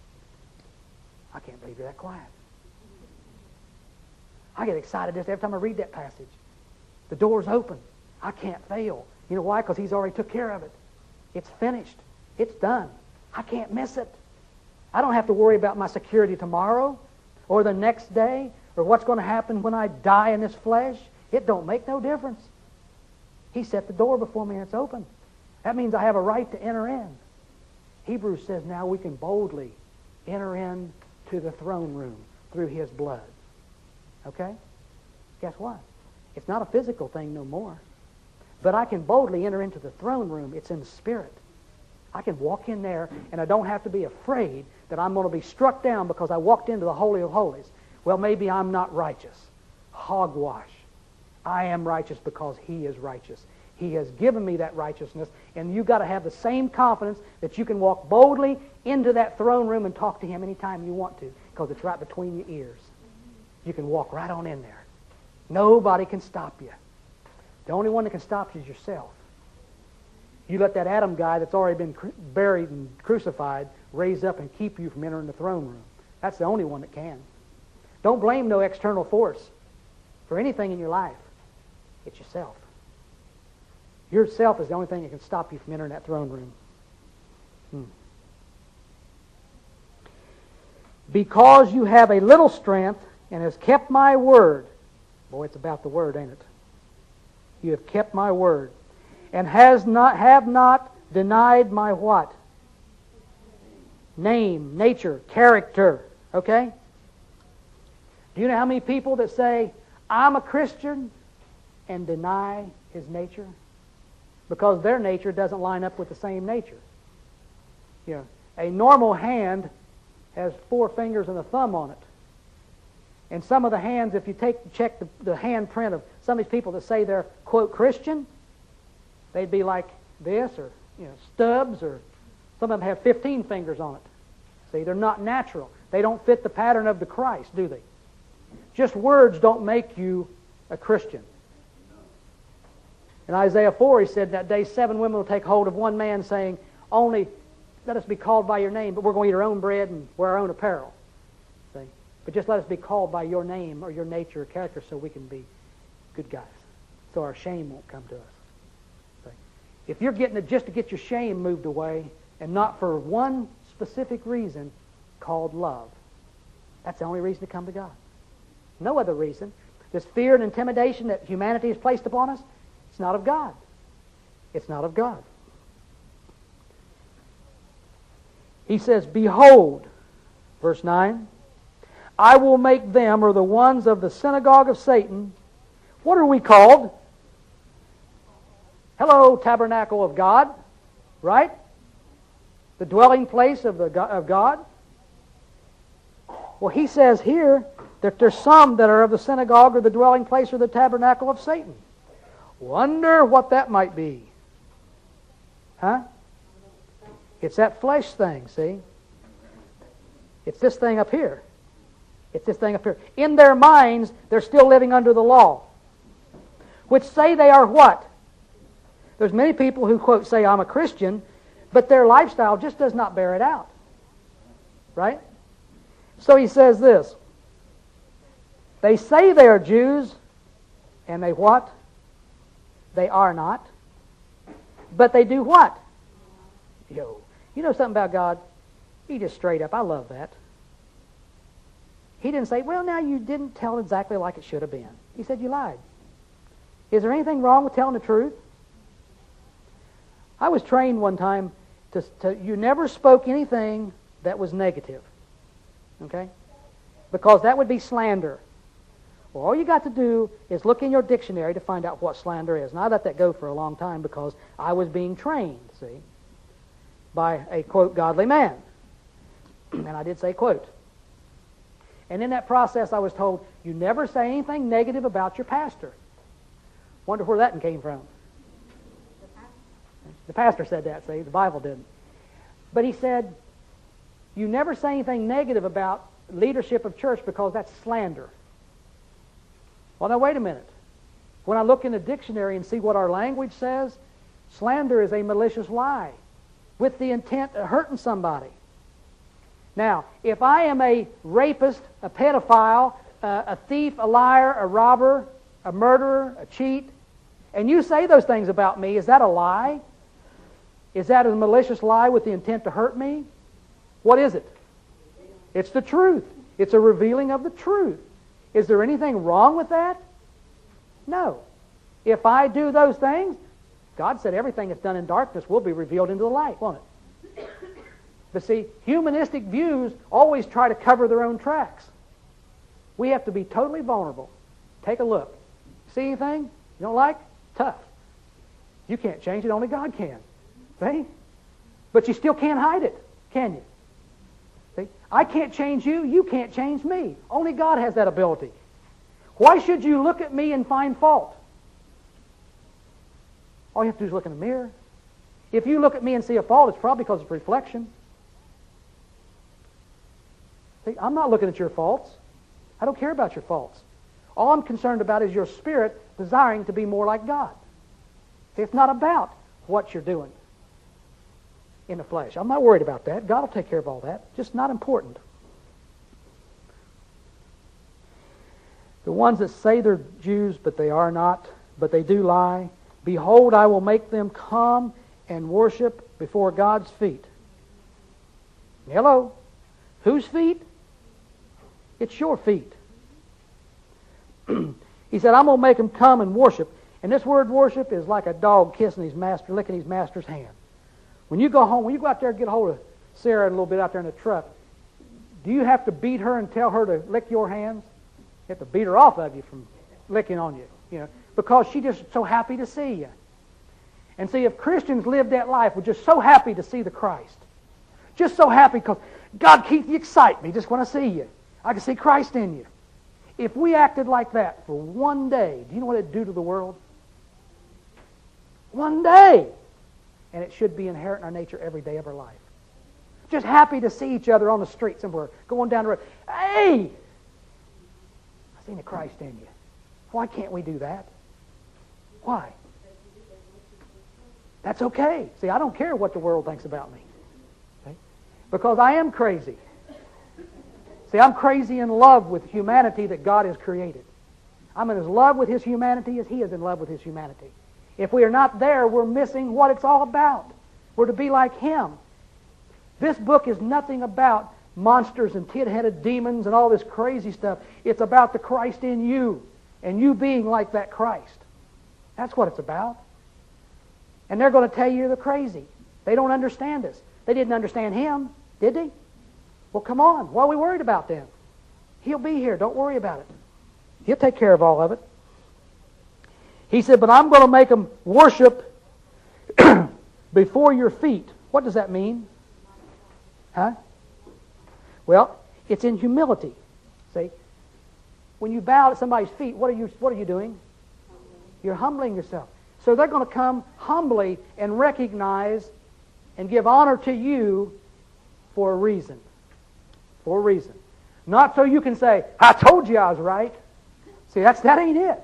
Speaker 4: I can't believe you're that quiet. I get excited just every time I read that passage. The door's open. I can't fail. You know why? Because He's already took care of it. It's finished. It's done. I can't miss it. I don't have to worry about my security tomorrow or the next day or what's going to happen when I die in this flesh. It don't make no difference. He set the door before me and it's open. That means I have a right to enter in. Hebrews says now we can boldly enter in to the throne room through His blood. Okay? Guess what? It's not a physical thing no more. But I can boldly enter into the throne room. It's in the Spirit. I can walk in there and I don't have to be afraid that I'm going to be struck down because I walked into the Holy of Holies. Well, maybe I'm not righteous. Hogwash. I am righteous because He is righteous. He has given me that righteousness, and you've got to have the same confidence that you can walk boldly into that throne room and talk to Him anytime you want to, because it's right between your ears. You can walk right on in there. Nobody can stop you. The only one that can stop you is yourself. You let that Adam guy that's already been buried and crucified raise up and keep you from entering the throne room. That's the only one that can. Don't blame no external force for anything in your life. It's yourself. Yourself is the only thing that can stop you from entering that throne room. Because you have a little strength and has kept my word. Boy, it's about the word, ain't it? You have kept my word. And have not denied my what? Name, nature, character. Okay? Do you know how many people that say, I'm a Christian, and deny His nature? Because their nature doesn't line up with the same nature. You know, a normal hand has 4 fingers and a thumb on it. And some of the hands, if you check the hand print of some of these people that say they're, quote, Christian, they'd be like this, or stubs, or some of them have 15 fingers on it. See, they're not natural. They don't fit the pattern of the Christ, do they? Just words don't make you a Christian. In Isaiah 4, he said that day 7 women will take hold of one man, saying, only let us be called by your name, but we're going to eat our own bread and wear our own apparel. See? But just let us be called by your name or your nature or character so we can be good guys. So our shame won't come to us. See? If you're getting it just to get your shame moved away and not for one specific reason called love, that's the only reason to come to God. No other reason. This fear and intimidation that humanity has placed upon us, it's not of God. It's not of God. He says, behold, verse 9, I will make them, or the ones of the synagogue of Satan, what are we called? Hello, tabernacle of God, right? The dwelling place of God. Well, he says here that there's some that are of the synagogue or the dwelling place or the tabernacle of Satan. Wonder what that might be. Huh? It's that flesh thing, see? It's this thing up here. It's this thing up here. In their minds, they're still living under the law, which say they are what? There's many people who, quote, say, I'm a Christian, but their lifestyle just does not bear it out. Right? So he says this. They say they are Jews, and they what? They are not. But they do what? You know something about God? He just straight up, I love that. He didn't say, well, now you didn't tell exactly like it should have been. He said, you lied. Is there anything wrong with telling the truth? I was trained one time to you never spoke anything that was negative. Okay? Because that would be slander. Well, all you got to do is look in your dictionary to find out what slander is. And I let that go for a long time because I was being trained, see, by a, quote, godly man. And I did say, quote. And in that process, I was told, you never say anything negative about your pastor. Wonder where that came from. The pastor said that, see, the Bible didn't. But he said, you never say anything negative about leadership of church because that's slander. Well, now wait a minute. When I look in the dictionary and see what our language says, slander is a malicious lie with the intent of hurting somebody. Now, if I am a rapist, a pedophile, a thief, a liar, a robber, a murderer, a cheat, and you say those things about me, is that a lie? Is that a malicious lie with the intent to hurt me? What is it? It's the truth. It's a revealing of the truth. Is there anything wrong with that? No. If I do those things, God said everything that's done in darkness will be revealed into the light, won't it? But see, humanistic views always try to cover their own tracks. We have to be totally vulnerable. Take a look. See anything you don't like? Tough. You can't change it, only God can. See? But you still can't hide it, can you? See? I can't change you, you can't change me. Only God has that ability. Why should you look at me and find fault? All you have to do is look in the mirror. If you look at me and see a fault, it's probably because it's reflection. See, I'm not looking at your faults. I don't care about your faults. All I'm concerned about is your spirit desiring to be more like God. See, it's not about what you're doing in the flesh. I'm not worried about that. God will take care of all that. Just not important. The ones that say they're Jews, but they are not, but they do lie. Behold, I will make them come and worship before God's feet. Hello? Whose feet? It's your feet. He said, I'm going to make them come and worship. And this word worship is like a dog kissing his master, licking his master's hand. When you go home, when you go out there and get a hold of Sarah a little bit out there in the truck, do you have to beat her and tell her to lick your hands? You have to beat her off of you from licking on you, because she's just so happy to see you. And see, if Christians lived that life, we're just so happy to see the Christ. Just so happy because God keeps you excited me. Just want to see you. I can see Christ in you. If we acted like that for one day, do you know what it'd do to the world? One day. And it should be inherent in our nature every day of our life. Just happy to see each other on the street somewhere, going down the road. Hey! I've seen the Christ in you. Why can't we do that? Why? That's okay. See, I don't care what the world thinks about me. Okay? Because I am crazy. See, I'm crazy in love with humanity that God has created. I'm in as love with His humanity as He is in love with His humanity. If we are not there, we're missing what it's all about. We're to be like Him. This book is nothing about monsters and tin-headed demons and all this crazy stuff. It's about the Christ in you and you being like that Christ. That's what it's about. And they're going to tell you they're crazy. They don't understand us. They didn't understand Him, did they? Well, come on. What are we worried about then? He'll be here. Don't worry about it. He'll take care of all of it. He said, but I'm going to make them worship before your feet. What does that mean? Huh? Well, it's in humility. See? When you bow at somebody's feet, what are you doing? You're humbling yourself. So they're going to come humbly and recognize and give honor to you for a reason. For a reason. Not so you can say, I told you I was right. See, that ain't it.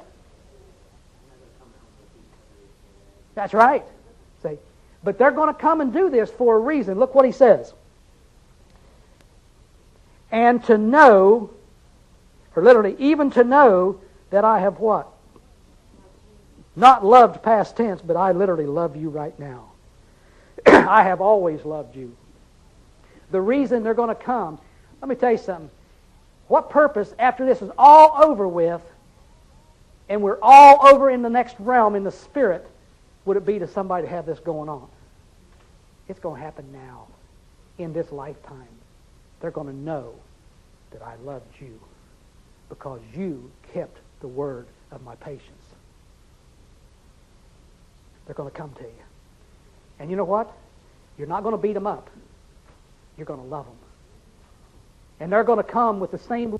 Speaker 4: That's right. See? But they're going to come and do this for a reason. Look what he says. And to know, or literally, even to know that I have what? Not loved past tense, but I literally love you right now. I have always loved you. The reason they're going to come, let me tell you something. What purpose, after this is all over with, and we're all over in the next realm, in the Spirit, would it be to somebody to have this going on? It's going to happen now, in this lifetime. They're going to know that I loved you because you kept the word of my patience. They're going to come to you. And you know what? You're not going to beat them up. You're going to love them. And they're going to come with the same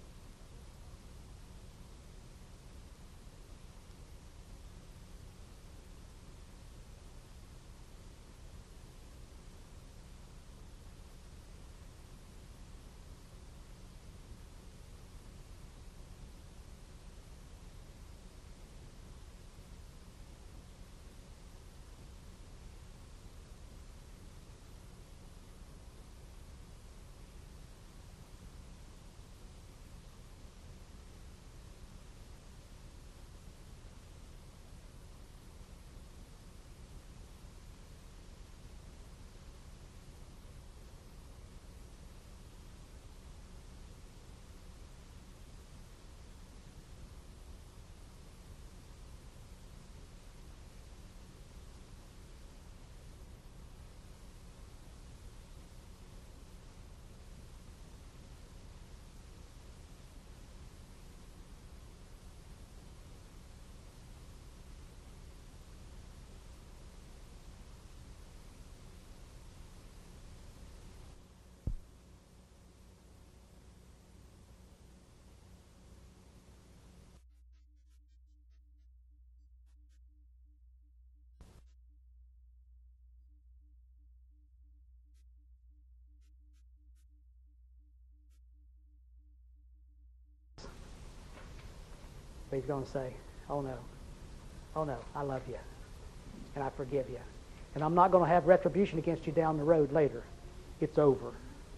Speaker 4: But he's going to say, oh no, I love you, and I forgive you. And I'm not going to have retribution against you down the road later. It's over.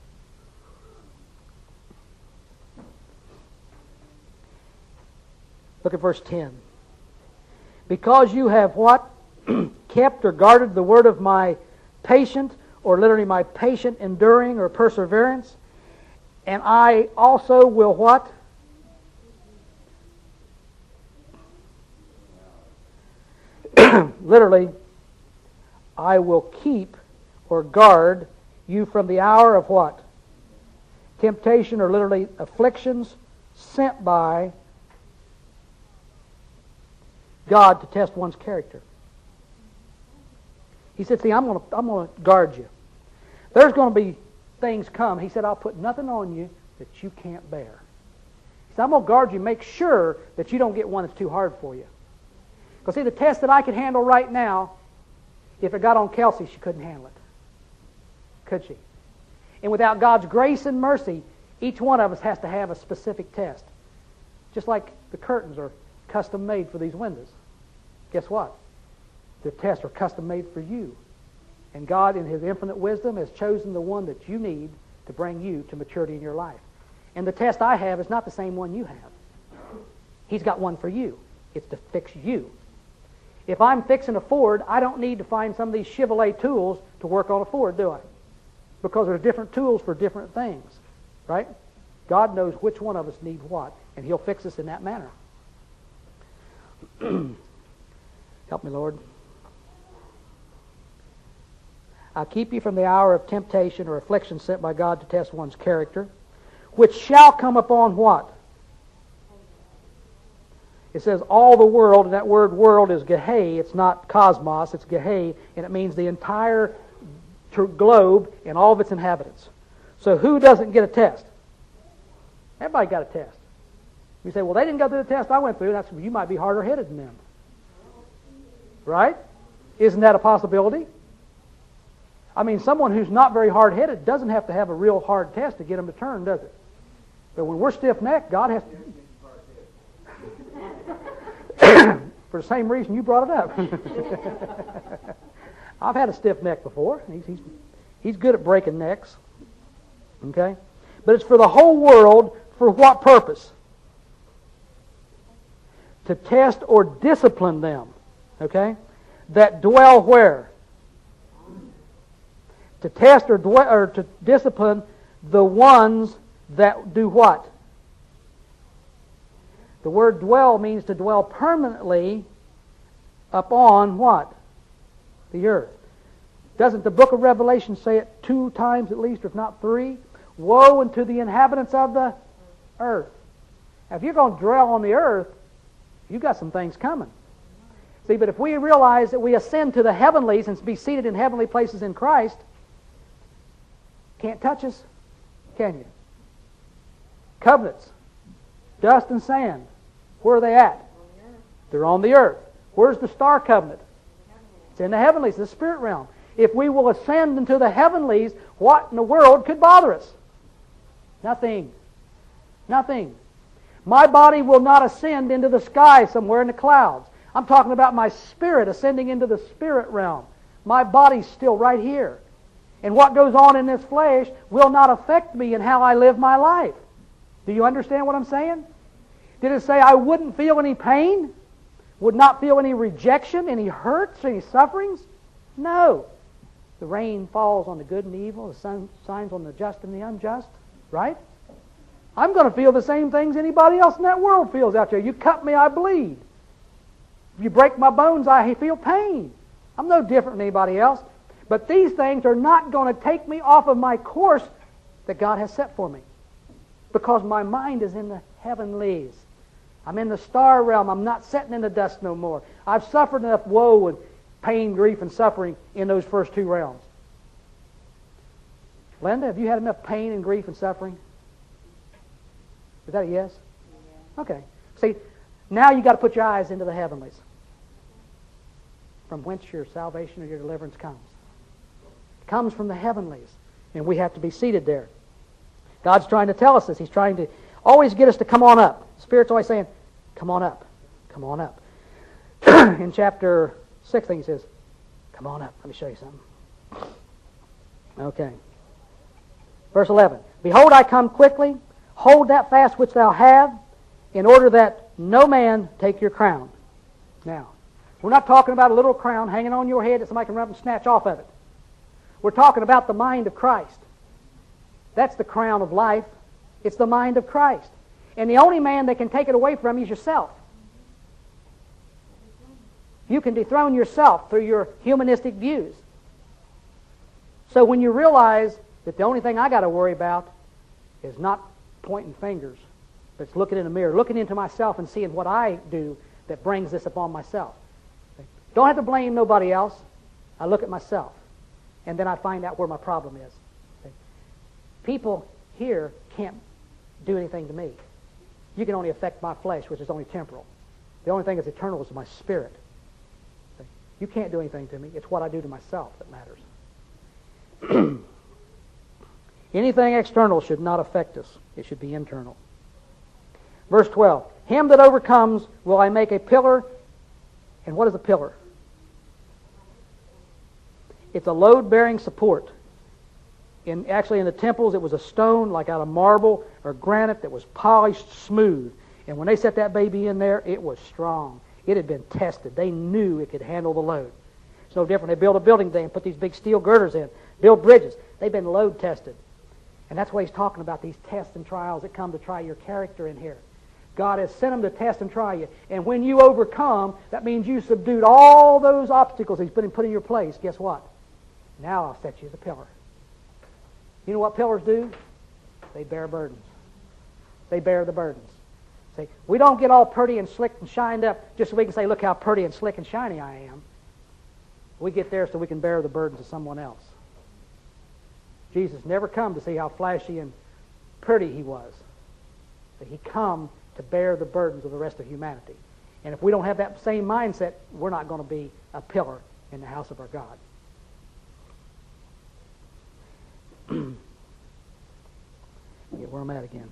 Speaker 4: Look at verse 10. Because you have what? Kept or guarded the word of my patient, or literally my patient enduring or perseverance, and I also will what? Literally, I will keep or guard you from the hour of what? Temptation, or literally afflictions sent by God to test one's character. He said, see, I'm going to guard you. There's going to be things come. He said, I'll put nothing on you that you can't bear. He said, I'm going to guard you. Make sure that you don't get one that's too hard for you. Because see, the test that I can handle right now, if it got on Kelsey, she couldn't handle it. Could she? And without God's grace and mercy, each one of us has to have a specific test. Just like the curtains are custom made for these windows. Guess what? The tests are custom made for you. And God, in His infinite wisdom, has chosen the one that you need to bring you to maturity in your life. And the test I have is not the same one you have. He's got one for you. It's to fix you. If I'm fixing a Ford, I don't need to find some of these Chevrolet tools to work on a Ford, do I? Because there's different tools for different things, right? God knows which one of us need what, and He'll fix us in that manner. Help me, Lord. I'll keep you from the hour of temptation or affliction sent by God to test one's character, which shall come upon what? It says all the world, and that word world is Gehe. It's not cosmos, it's Gehe, and it means the entire globe and all of its inhabitants. So who doesn't get a test? Everybody got a test. You say, well, they didn't go through the test I went through. That's, you might be harder headed than them. Right? Isn't that a possibility? I mean, someone who's not very hard headed doesn't have to have a real hard test to get them to turn, does it? But when we're stiff necked, God has to. For the same reason you brought it up. I've had a stiff neck before. He's good at breaking necks. Okay? But it's for the whole world. For what purpose? To test or discipline them. Okay? That dwell where? To test or to discipline the ones that do what? The word dwell means to dwell permanently upon what? The earth. Doesn't the book of Revelation say it 2 times at least, if not 3? Woe unto the inhabitants of the earth. Now, if you're going to dwell on the earth, you've got some things coming. See, but if we realize that we ascend to the heavenlies and be seated in heavenly places in Christ, can't touch us, can you? Covenants, dust and sand, where are they at? They're on the earth. Where's the star covenant? It's in the heavenlies, the spirit realm. If we will ascend into the heavenlies, what in the world could bother us? Nothing. Nothing. My body will not ascend into the sky somewhere in the clouds. I'm talking about my spirit ascending into the spirit realm. My body's still right here. And what goes on in this flesh will not affect me in how I live my life. Do you understand what I'm saying? Did it say I wouldn't feel any pain? Would not feel any rejection, any hurts, any sufferings? No. The rain falls on the good and the evil, the sun shines on the just and the unjust, right? I'm going to feel the same things anybody else in that world feels out there. You cut me, I bleed. If you break my bones, I feel pain. I'm no different than anybody else. But these things are not going to take me off of my course that God has set for me. Because my mind is in the heavenlies. I'm in the star realm. I'm not sitting in the dust no more. I've suffered enough woe and pain, grief, and suffering in those first 2 realms. Linda, have you had enough pain and grief and suffering? Is that a yes? Yeah. Okay. See, now you've got to put your eyes into the heavenlies, from whence your salvation or your deliverance comes. It comes from the heavenlies, and we have to be seated there. God's trying to tell us this. He's trying to always get us to come on up. The Spirit's always saying, come on up. come on up. In chapter 6, I think he says, come on up, let me show you something. Okay. Verse 11, behold, I come quickly, hold that fast which thou have, in order that no man take your crown. Now, we're not talking about a little crown hanging on your head that somebody can run up and snatch off of it. We're talking about the mind of Christ. That's the crown of life. It's the mind of Christ. And the only man that can take it away from you is yourself. You can dethrone yourself through your humanistic views. So when you realize that the only thing I got to worry about is not pointing fingers, but it's looking in the mirror, looking into myself and seeing what I do that brings this upon myself. Don't have to blame nobody else. I look at myself, and then I find out where my problem is. People here can't do anything to me. You can only affect my flesh, which is only temporal. The only thing that's eternal is my spirit. You can't do anything to me. It's what I do to myself that matters. Anything external should not affect us. It should be internal. Verse 12. Him that overcomes will I make a pillar. And what is a pillar? It's a load-bearing support. Actually, in the temples, it was a stone like out of marble or granite that was polished smooth. And when they set that baby in there, it was strong. It had been tested. They knew it could handle the load. It's no different. They build a building today and put these big steel girders in, build bridges. They've been load tested. And that's why he's talking about these tests and trials that come to try your character in here. God has sent them to test and try you. And when you overcome, that means you subdued all those obstacles he's put in your place. Guess what? Now I'll set you as a pillar. You know what pillars do? They bear burdens. They bear the burdens. See, we don't get all pretty and slick and shined up just so we can say, look how pretty and slick and shiny I am. We get there so we can bear the burdens of someone else. Jesus never come to see how flashy and pretty he was. But he come to bear the burdens of the rest of humanity. And if we don't have that same mindset, we're not going to be a pillar in the house of our God. Get where I'm at again.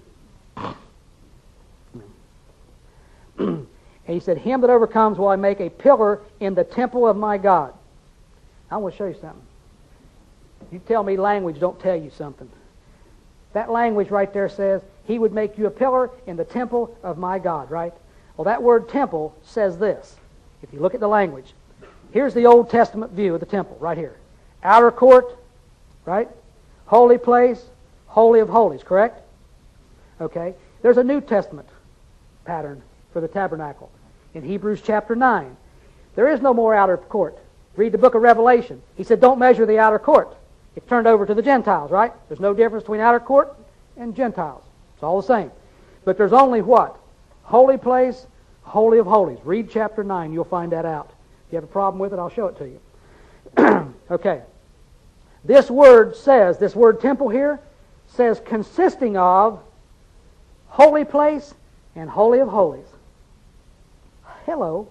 Speaker 4: And he said, him that overcomes will I make a pillar in the temple of my God. I want to show you something. You tell me language don't tell you something. That language right there says, he would make you a pillar in the temple of my God, right? Well, that word temple says this. If you look at the language, here's the Old Testament view of the temple right here. Outer court, right? Holy place, holy of holies, correct? Okay. There's a New Testament pattern for the tabernacle. In Hebrews chapter 9, there is no more outer court. Read the book of Revelation. He said, don't measure the outer court. It's turned over to the Gentiles, right? There's no difference between outer court and Gentiles. It's all the same. But there's only what? Holy place, holy of holies. Read chapter 9. You'll find that out. If you have a problem with it, I'll show it to you. Okay. This word temple here, says consisting of holy place and holy of holies. Hello.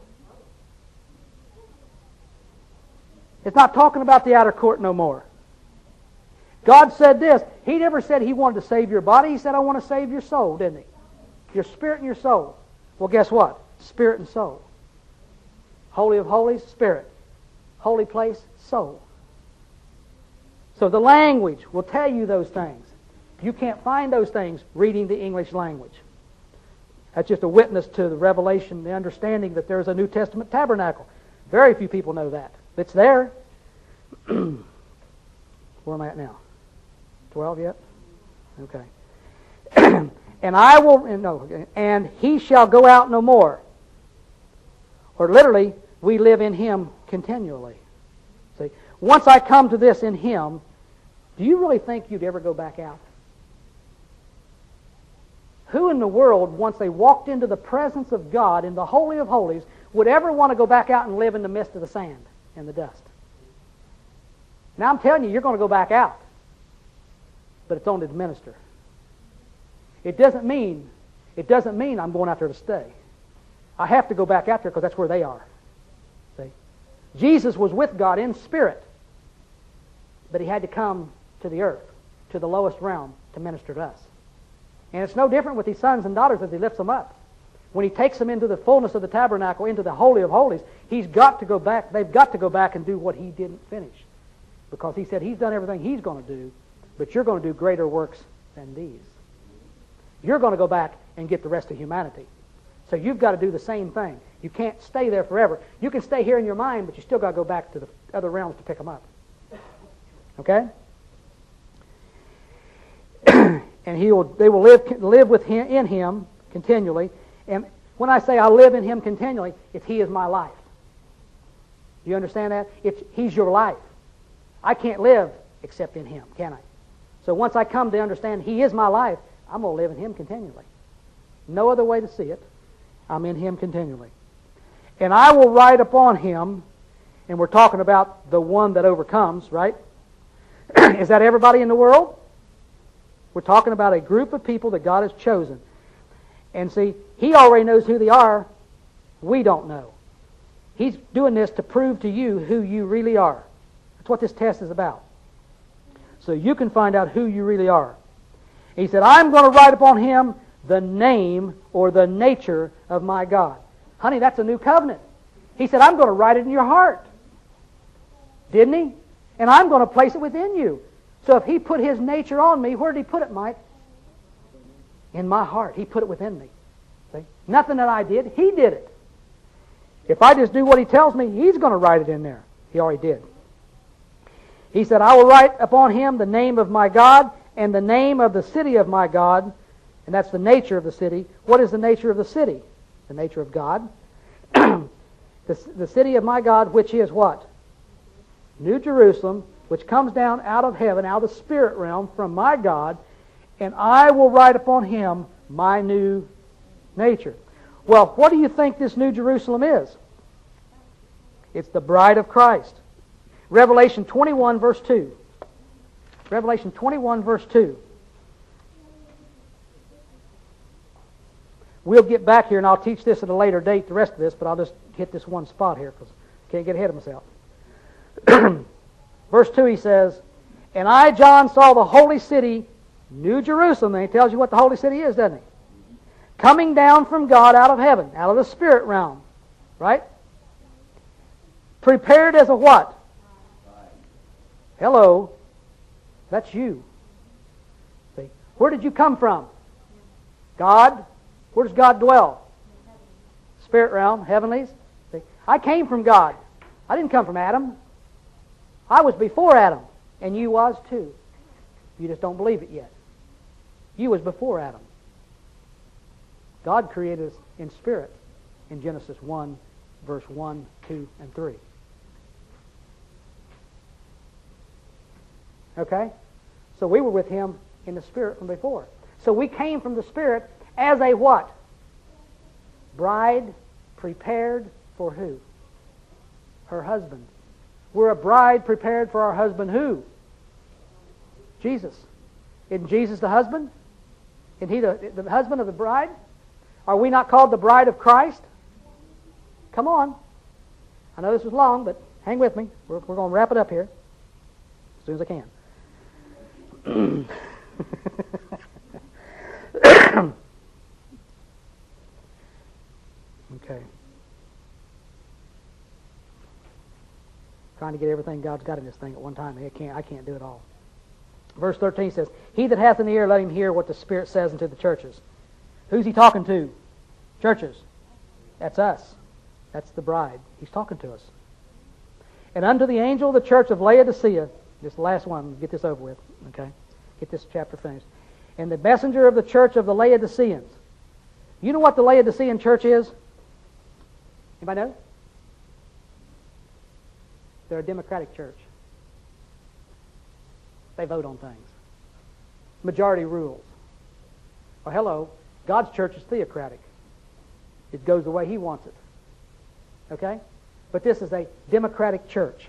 Speaker 4: It's not talking about the outer court no more. God said this. He never said he wanted to save your body. He said, I want to save your soul, didn't he? Your spirit and your soul. Well, guess what? Spirit and soul. Holy of holies, spirit. Holy place, soul. So the language will tell you those things. You can't find those things reading the English language. That's just a witness to the revelation, the understanding that there's a New Testament tabernacle. Very few people know that. It's there. Where am I at now? 12 yet? Okay. And he shall go out no more. Or literally, we live in him continually. See, once I come to this in him, do you really think you'd ever go back out? Who in the world, once they walked into the presence of God in the Holy of Holies, would ever want to go back out and live in the midst of the sand and the dust? Now I'm telling you, you're going to go back out. But it's only to minister. It doesn't mean I'm going out there to stay. I have to go back out there because that's where they are. See? Jesus was with God in spirit, but he had to come to the earth, to the lowest realm, to minister to us. And it's no different with these sons and daughters as he lifts them up. When He takes them into the fullness of the tabernacle, into the Holy of Holies, He's got to go back. They've got to go back and do what He didn't finish. Because He said He's done everything He's going to do, but you're going to do greater works than these. You're going to go back and get the rest of humanity. So you've got to do the same thing. You can't stay there forever. You can stay here in your mind, but you still got to go back to the other realms to pick them up. Okay? And they will live with Him, in Him continually. And when I say I live in Him continually, it's He is my life. Do you understand that? He's your life. I can't live except in Him, can I? So once I come to understand He is my life, I'm going to live in Him continually. No other way to see it. I'm in Him continually. And I will write upon Him, and we're talking about the one that overcomes, right? Is that everybody in the world? We're talking about a group of people that God has chosen. And see, He already knows who they are. We don't know. He's doing this to prove to you who you really are. That's what this test is about. So you can find out who you really are. He said, I'm going to write upon him the name or the nature of my God. Honey, that's a new covenant. He said, I'm going to write it in your heart. Didn't He? And I'm going to place it within you. So if He put His nature on me, where did He put it, Mike? In my heart. He put it within me. See? Nothing that I did. He did it. If I just do what He tells me, He's going to write it in there. He already did. He said, I will write upon him the name of my God and the name of the city of my God. And that's the nature of the city. What is the nature of the city? The nature of God. The city of my God, which is what? New Jerusalem, which comes down out of heaven, out of the spirit realm from my God, and I will write upon him my new nature. Well, what do you think this New Jerusalem is? It's the bride of Christ. Revelation 21, verse 2. Revelation 21, verse 2. We'll get back here and I'll teach this at a later date, the rest of this, but I'll just hit this one spot here because I can't get ahead of myself. Verse 2, he says, and I, John, saw the holy city, New Jerusalem. And he tells you what the holy city is, doesn't he? Coming down from God out of heaven, out of the spirit realm. Right? Prepared as a what? Hello. That's you. See? Where did you come from? God. Where does God dwell? Spirit realm, heavenlies. See? I came from God. I didn't come from Adam. I was before Adam. And you was too. You just don't believe it yet. You was before Adam. God created us in spirit in Genesis 1, verse 1, 2, and 3. Okay? So we were with Him in the Spirit from before. So we came from the Spirit as a what? Bride prepared for who? Her husband. We're a bride prepared for our husband who? Jesus. Isn't Jesus the husband? Isn't He the husband of the bride? Are we not called the bride of Christ? Come on. I know this was long, but hang with me. We're going to wrap it up here as soon as I can. Okay. Trying to get everything God's got in this thing at one time. I can't do it all. Verse 13 says, he that hath an ear, let him hear what the Spirit says unto the churches. Who's He talking to? Churches. That's us. That's the bride. He's talking to us. And unto the angel of the church of Laodicea, this last one, get this over with, okay? Get this chapter finished. And the messenger of the church of the Laodiceans. You know what the Laodicean church is? Anybody know? They're a democratic church. They vote on things. Majority rules. Well, hello. God's church is theocratic. It goes the way He wants it. Okay? But this is a democratic church.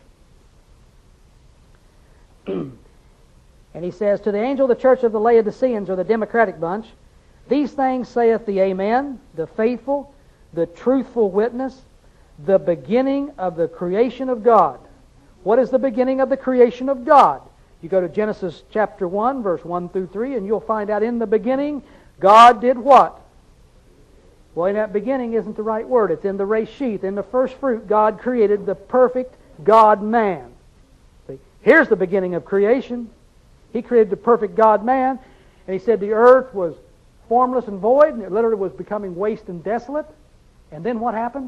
Speaker 4: And he says, to the angel of the church of the Laodiceans, or the democratic bunch, these things saith the Amen, the faithful, the truthful witness, the beginning of the creation of God. What is the beginning of the creation of God? You go to Genesis chapter 1, verse 1 through 3, and you'll find out in the beginning, God did what? Well, in that beginning isn't the right word. It's in the Reshith. In the first fruit, God created the perfect God-man. See, here's the beginning of creation. He created the perfect God-man, and He said the earth was formless and void, and it literally was becoming waste and desolate. And then what happens?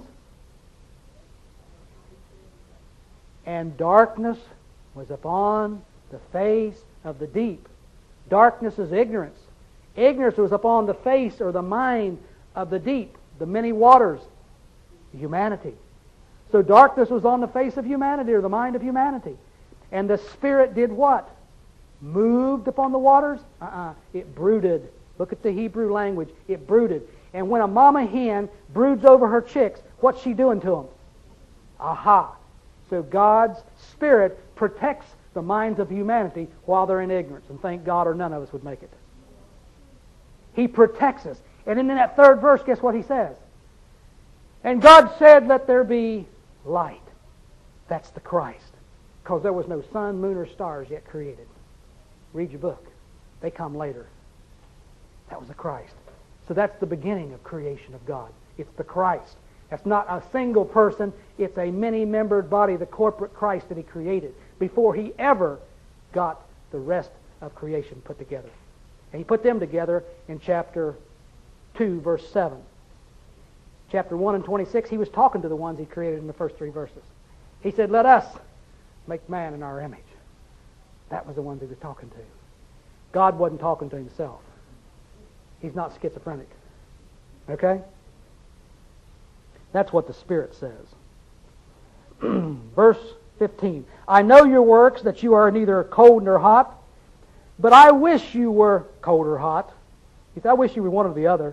Speaker 4: And darkness was upon the face of the deep. Darkness is ignorance. Ignorance was upon the face or the mind of the deep, the many waters, humanity. So darkness was on the face of humanity or the mind of humanity. And the Spirit did what? Moved upon the waters? It brooded. Look at the Hebrew language. It brooded. And when a mama hen broods over her chicks, what's she doing to them? Aha. So God's Spirit protects the minds of humanity while they're in ignorance. And thank God or none of us would make it. He protects us. And then in that third verse, guess what He says? And God said, let there be light. That's the Christ. Because there was no sun, moon, or stars yet created. Read your book. They come later. That was the Christ. So that's the beginning of creation of God. It's the Christ. That's not a single person. It's a many-membered body, the corporate Christ that He created before He ever got the rest of creation put together. And He put them together in chapter 2, verse 7. Chapter 1 and 26, He was talking to the ones He created in the first 3 verses. He said, let us make man in our image. That was the ones He was talking to. God wasn't talking to Himself. He's not schizophrenic. Okay? That's what the Spirit says. Verse 15. I know your works, that you are neither cold nor hot, but I wish you were cold or hot. I wish you were one or the other.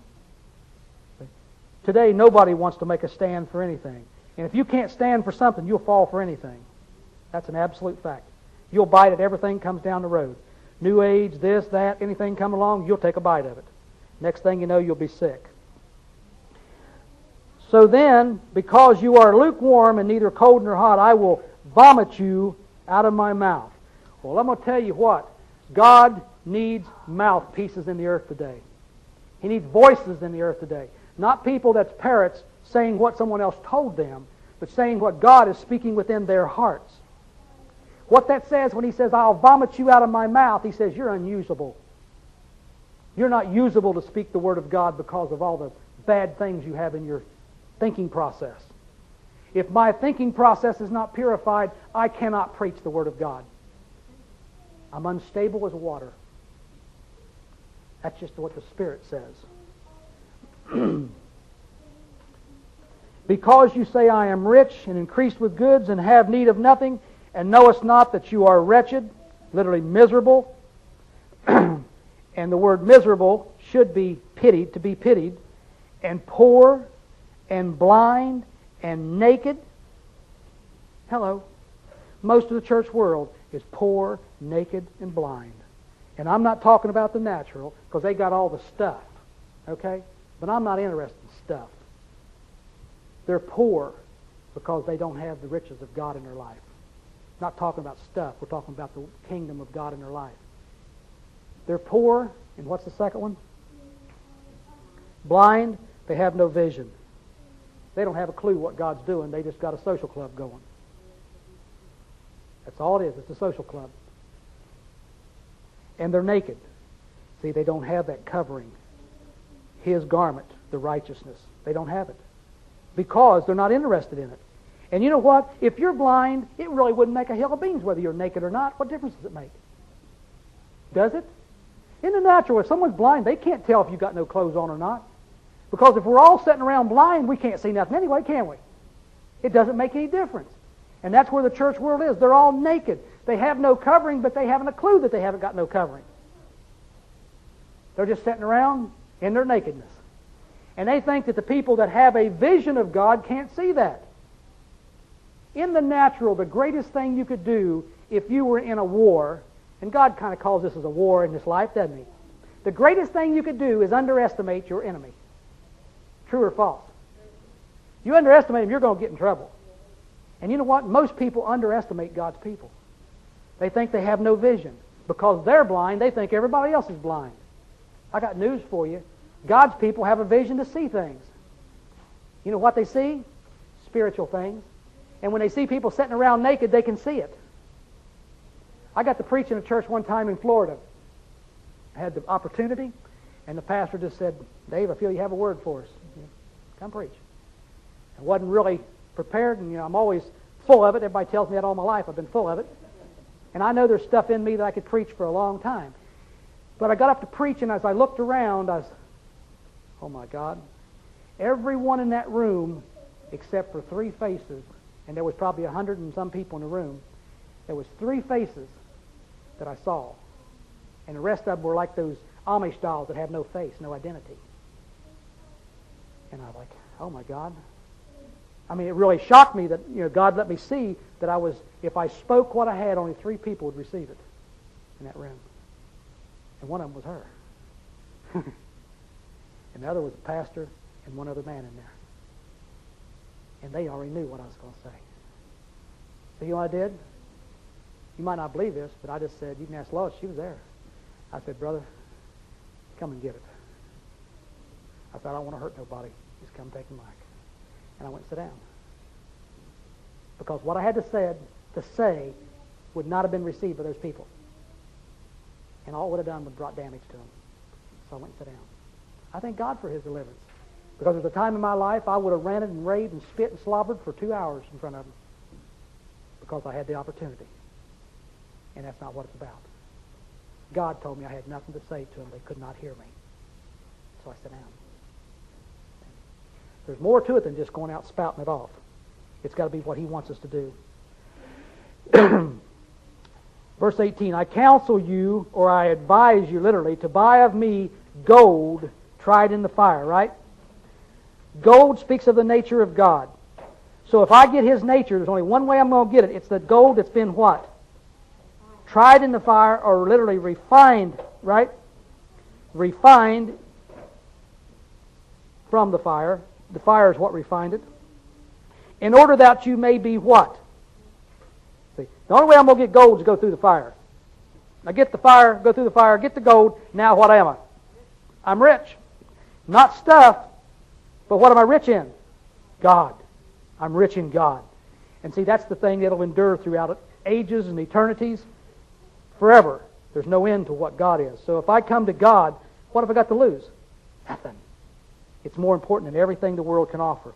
Speaker 4: Today, nobody wants to make a stand for anything. And if you can't stand for something, you'll fall for anything. That's an absolute fact. You'll bite at everything that comes down the road. New age, this, that, anything come along, you'll take a bite of it. Next thing you know, you'll be sick. So then, because you are lukewarm and neither cold nor hot, I will vomit you out of my mouth. Well, I'm going to tell you what. God needs mouthpieces in the earth today. He needs voices in the earth today. Not people that's parrots saying what someone else told them, but saying what God is speaking within their hearts. What that says when He says, I'll vomit you out of my mouth, He says, you're unusable. You're not usable to speak the Word of God because of all the bad things you have in your thinking process. If my thinking process is not purified, I cannot preach the Word of God. I'm unstable as water. That's just what the Spirit says. Because you say, I am rich and increased with goods and have need of nothing, and knowest not that you are wretched, literally miserable. And the word miserable should be pitied, to be pitied, and poor, and blind, and naked. Hello. Most of the church world is poor, naked, and blind. And I'm not talking about the natural, because they got all the stuff. Okay? But I'm not interested in stuff. They're poor because they don't have the riches of God in their life. Not talking about stuff. We're talking about the kingdom of God in their life. They're poor, and what's the second one? Blind, they have no vision. They don't have a clue what God's doing. They just got a social club going. That's all it is. It's a social club. And they're naked. See, they don't have that covering. His garment, the righteousness. They don't have it. Because they're not interested in it. And you know what? If you're blind, it really wouldn't make a hill of beans whether you're naked or not. What difference does it make? Does it? In the natural, if someone's blind, they can't tell if you've got no clothes on or not. Because if we're all sitting around blind, we can't see nothing anyway, can we? It doesn't make any difference. And that's where the church world is. They're all naked. They have no covering, but they haven't a clue that they haven't got no covering. They're just sitting around in their nakedness. And they think that the people that have a vision of God can't see that. In the natural, the greatest thing you could do if you were in a war, and God kind of calls this as a war in this life, doesn't He? The greatest thing you could do is underestimate your enemy. True or false? You underestimate him, you're going to get in trouble. And you know what? Most people underestimate God's people. They think they have no vision. Because they're blind, they think everybody else is blind. I got news for you. God's people have a vision to see things. You know what they see? Spiritual things. And when they see people sitting around naked, they can see it. I got to preach in a church one time in Florida. I had the opportunity, and the pastor just said, Dave, I feel you have a word for us. Come preach. I wasn't really prepared, and I'm always full of it. Everybody tells me that all my life. I've been full of it. And I know there's stuff in me that I could preach for a long time. But I got up to preach, and as I looked around, I was, oh my God. Everyone in that room, except for 3 faces, and there was probably 100 and some people in the room, there was 3 faces that I saw. And the rest of them were like those Amish dolls that have no face, no identity. And I was like, oh my God. I mean, it really shocked me that God let me see that I was, if I spoke what I had, only 3 people would receive it in that room. And one of them was her. And the other was a pastor and one other man in there. And they already knew what I was going to say. So you know what I did? You might not believe this, but I just said, you can ask Lois, she was there. I said, brother, come and get it. I said, I don't want to hurt nobody. Just come take the mic. And I went and sat down. Because what I had to say would not have been received by those people. And all it would have done was brought damage to them. So I went and sat down. I thank God for His deliverance. Because at the time in my life, I would have ranted and raved and spit and slobbered for 2 hours in front of them. Because I had the opportunity. And that's not what it's about. God told me I had nothing to say to them. They could not hear me. So I sat down. There's more to it than just going out spouting it off. It's got to be what He wants us to do. Verse 18, I counsel you, or I advise you literally, to buy of me gold tried in the fire, right? Gold speaks of the nature of God. So if I get His nature, there's only one way I'm going to get it. It's the gold that's been what? Tried in the fire, or literally refined, right? Refined from the fire. The fire is what refined it. In order that you may be what? See, the only way I'm going to get gold is to go through the fire. I get the fire, go through the fire, get the gold. Now what am I? I'm rich. Not stuff, but what am I rich in? God. I'm rich in God. And see, that's the thing that'll endure throughout ages and eternities. Forever. There's no end to what God is. So if I come to God, what have I got to lose? Nothing. It's more important than everything the world can offer.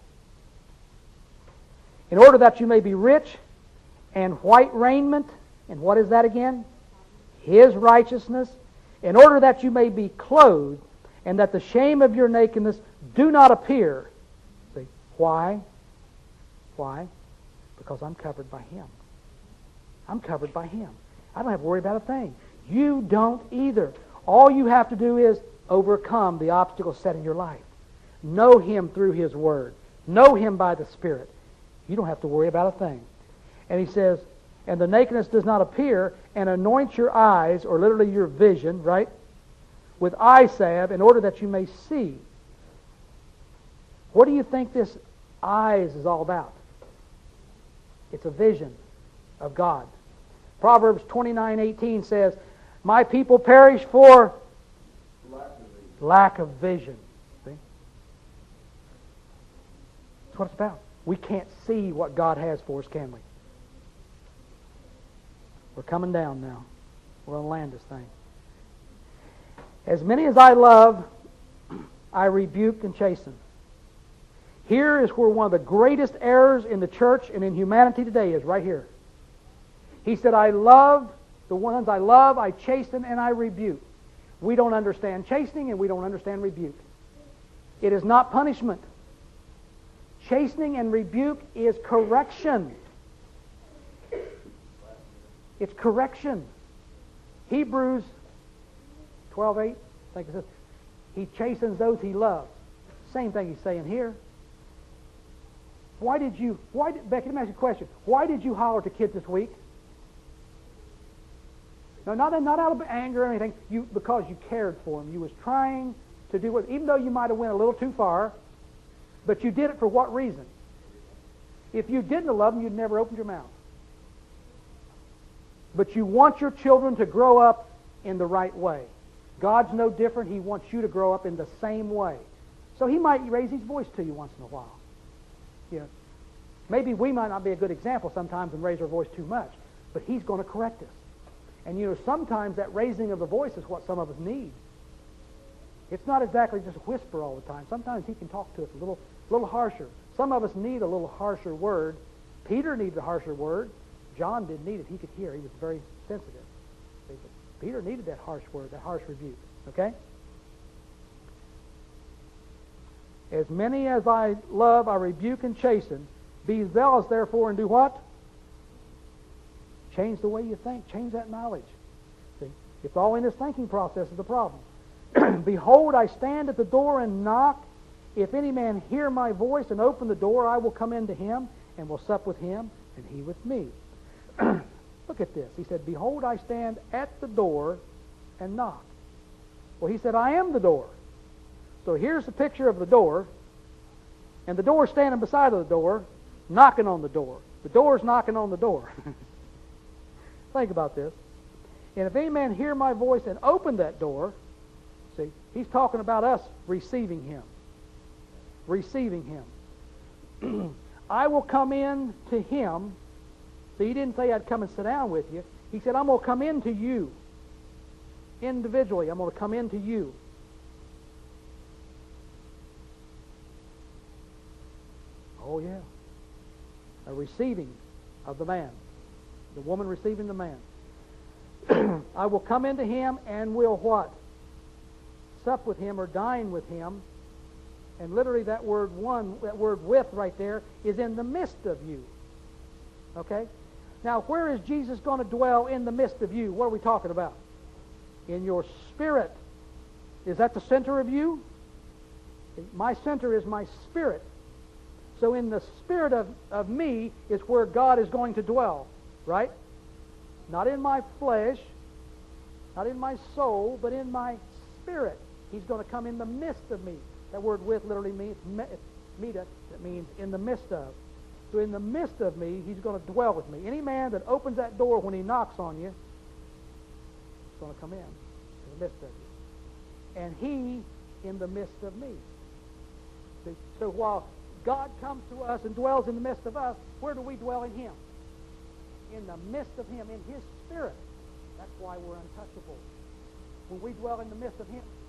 Speaker 4: In order that you may be rich and white raiment, and what is that again? His righteousness. In order that you may be clothed, and that the shame of your nakedness do not appear. See, why? Why? Because I'm covered by Him. I'm covered by Him. I don't have to worry about a thing. You don't either. All you have to do is overcome the obstacles set in your life. Know Him through His Word. Know Him by the Spirit. You don't have to worry about a thing. And He says, and the nakedness does not appear, and anoint your eyes, or literally your vision, right, with eye salve, in order that you may see. What do you think this eyes is all about? It's a vision of God. Proverbs 29:18 says, my people perish for lack of vision. See? That's what it's about. We can't see what God has for us, can we? We're coming down now. We're going to land this thing. As many as I love, I rebuke and chasten. Here is where one of the greatest errors in the church and in humanity today is, right here. He said, I love, the ones I love, I chasten and I rebuke. We don't understand chastening and we don't understand rebuke. It is not punishment. Chastening and rebuke is correction. It's correction. Hebrews 12:8, I think it says, He chastens those He loves. Same thing He's saying here. Becky, let me ask you a question. Why did you holler at the kids this week? No, not out of anger or anything. Because you cared for them. You was trying to do what, even though you might have went a little too far, but you did it for what reason? If you didn't love them, you'd never opened your mouth. But you want your children to grow up in the right way. God's no different. He wants you to grow up in the same way. So He might raise His voice to you once in a while. You know, maybe we might not be a good example sometimes and raise our voice too much, but He's going to correct us. And you know, sometimes that raising of the voice is what some of us need. It's not exactly just a whisper all the time. Sometimes He can talk to us a little harsher. Some of us need a little harsher word. Peter needed a harsher word. John didn't need it. He could hear. He was very sensitive. But Peter needed that harsh word, that harsh rebuke. Okay? As many as I love, I rebuke and chasten. Be zealous, therefore, and do what? Change the way you think. Change that knowledge. See? It's all in this thinking process is the problem. Behold, I stand at the door and knock. If any man hear my voice and open the door, I will come into him and will sup with him and he with me. Look at this. He said, behold, I stand at the door and knock. Well, He said, I am the door. So here's the picture of the door, and the door standing beside of the door, knocking on the door. The door's knocking on the door. Think about this. And if any man hear my voice and open that door, see, He's talking about us receiving Him. Receiving Him. I will come in to him. See, He didn't say I'd come and sit down with you. He said, I'm going to come into you. Individually, I'm going to come into you. Oh, yeah. A receiving of the man. The woman receiving the man. I will come into him and will what? Sup with him or dine with him. And literally that word with right there is in the midst of you. Okay? Now, where is Jesus going to dwell in the midst of you? What are we talking about? In your spirit. Is that the center of you? My center is my spirit. So in the spirit of me is where God is going to dwell, right? Not in my flesh, not in my soul, but in my spirit. He's going to come in the midst of me. That word with literally means meta, that means in the midst of. So in the midst of me, He's going to dwell with me. Any man that opens that door when He knocks on you is going to come in the midst of you. And He in the midst of me. See? So while God comes to us and dwells in the midst of us, where do we dwell in Him? In the midst of Him, in His Spirit. That's why we're untouchable. When we dwell in the midst of Him,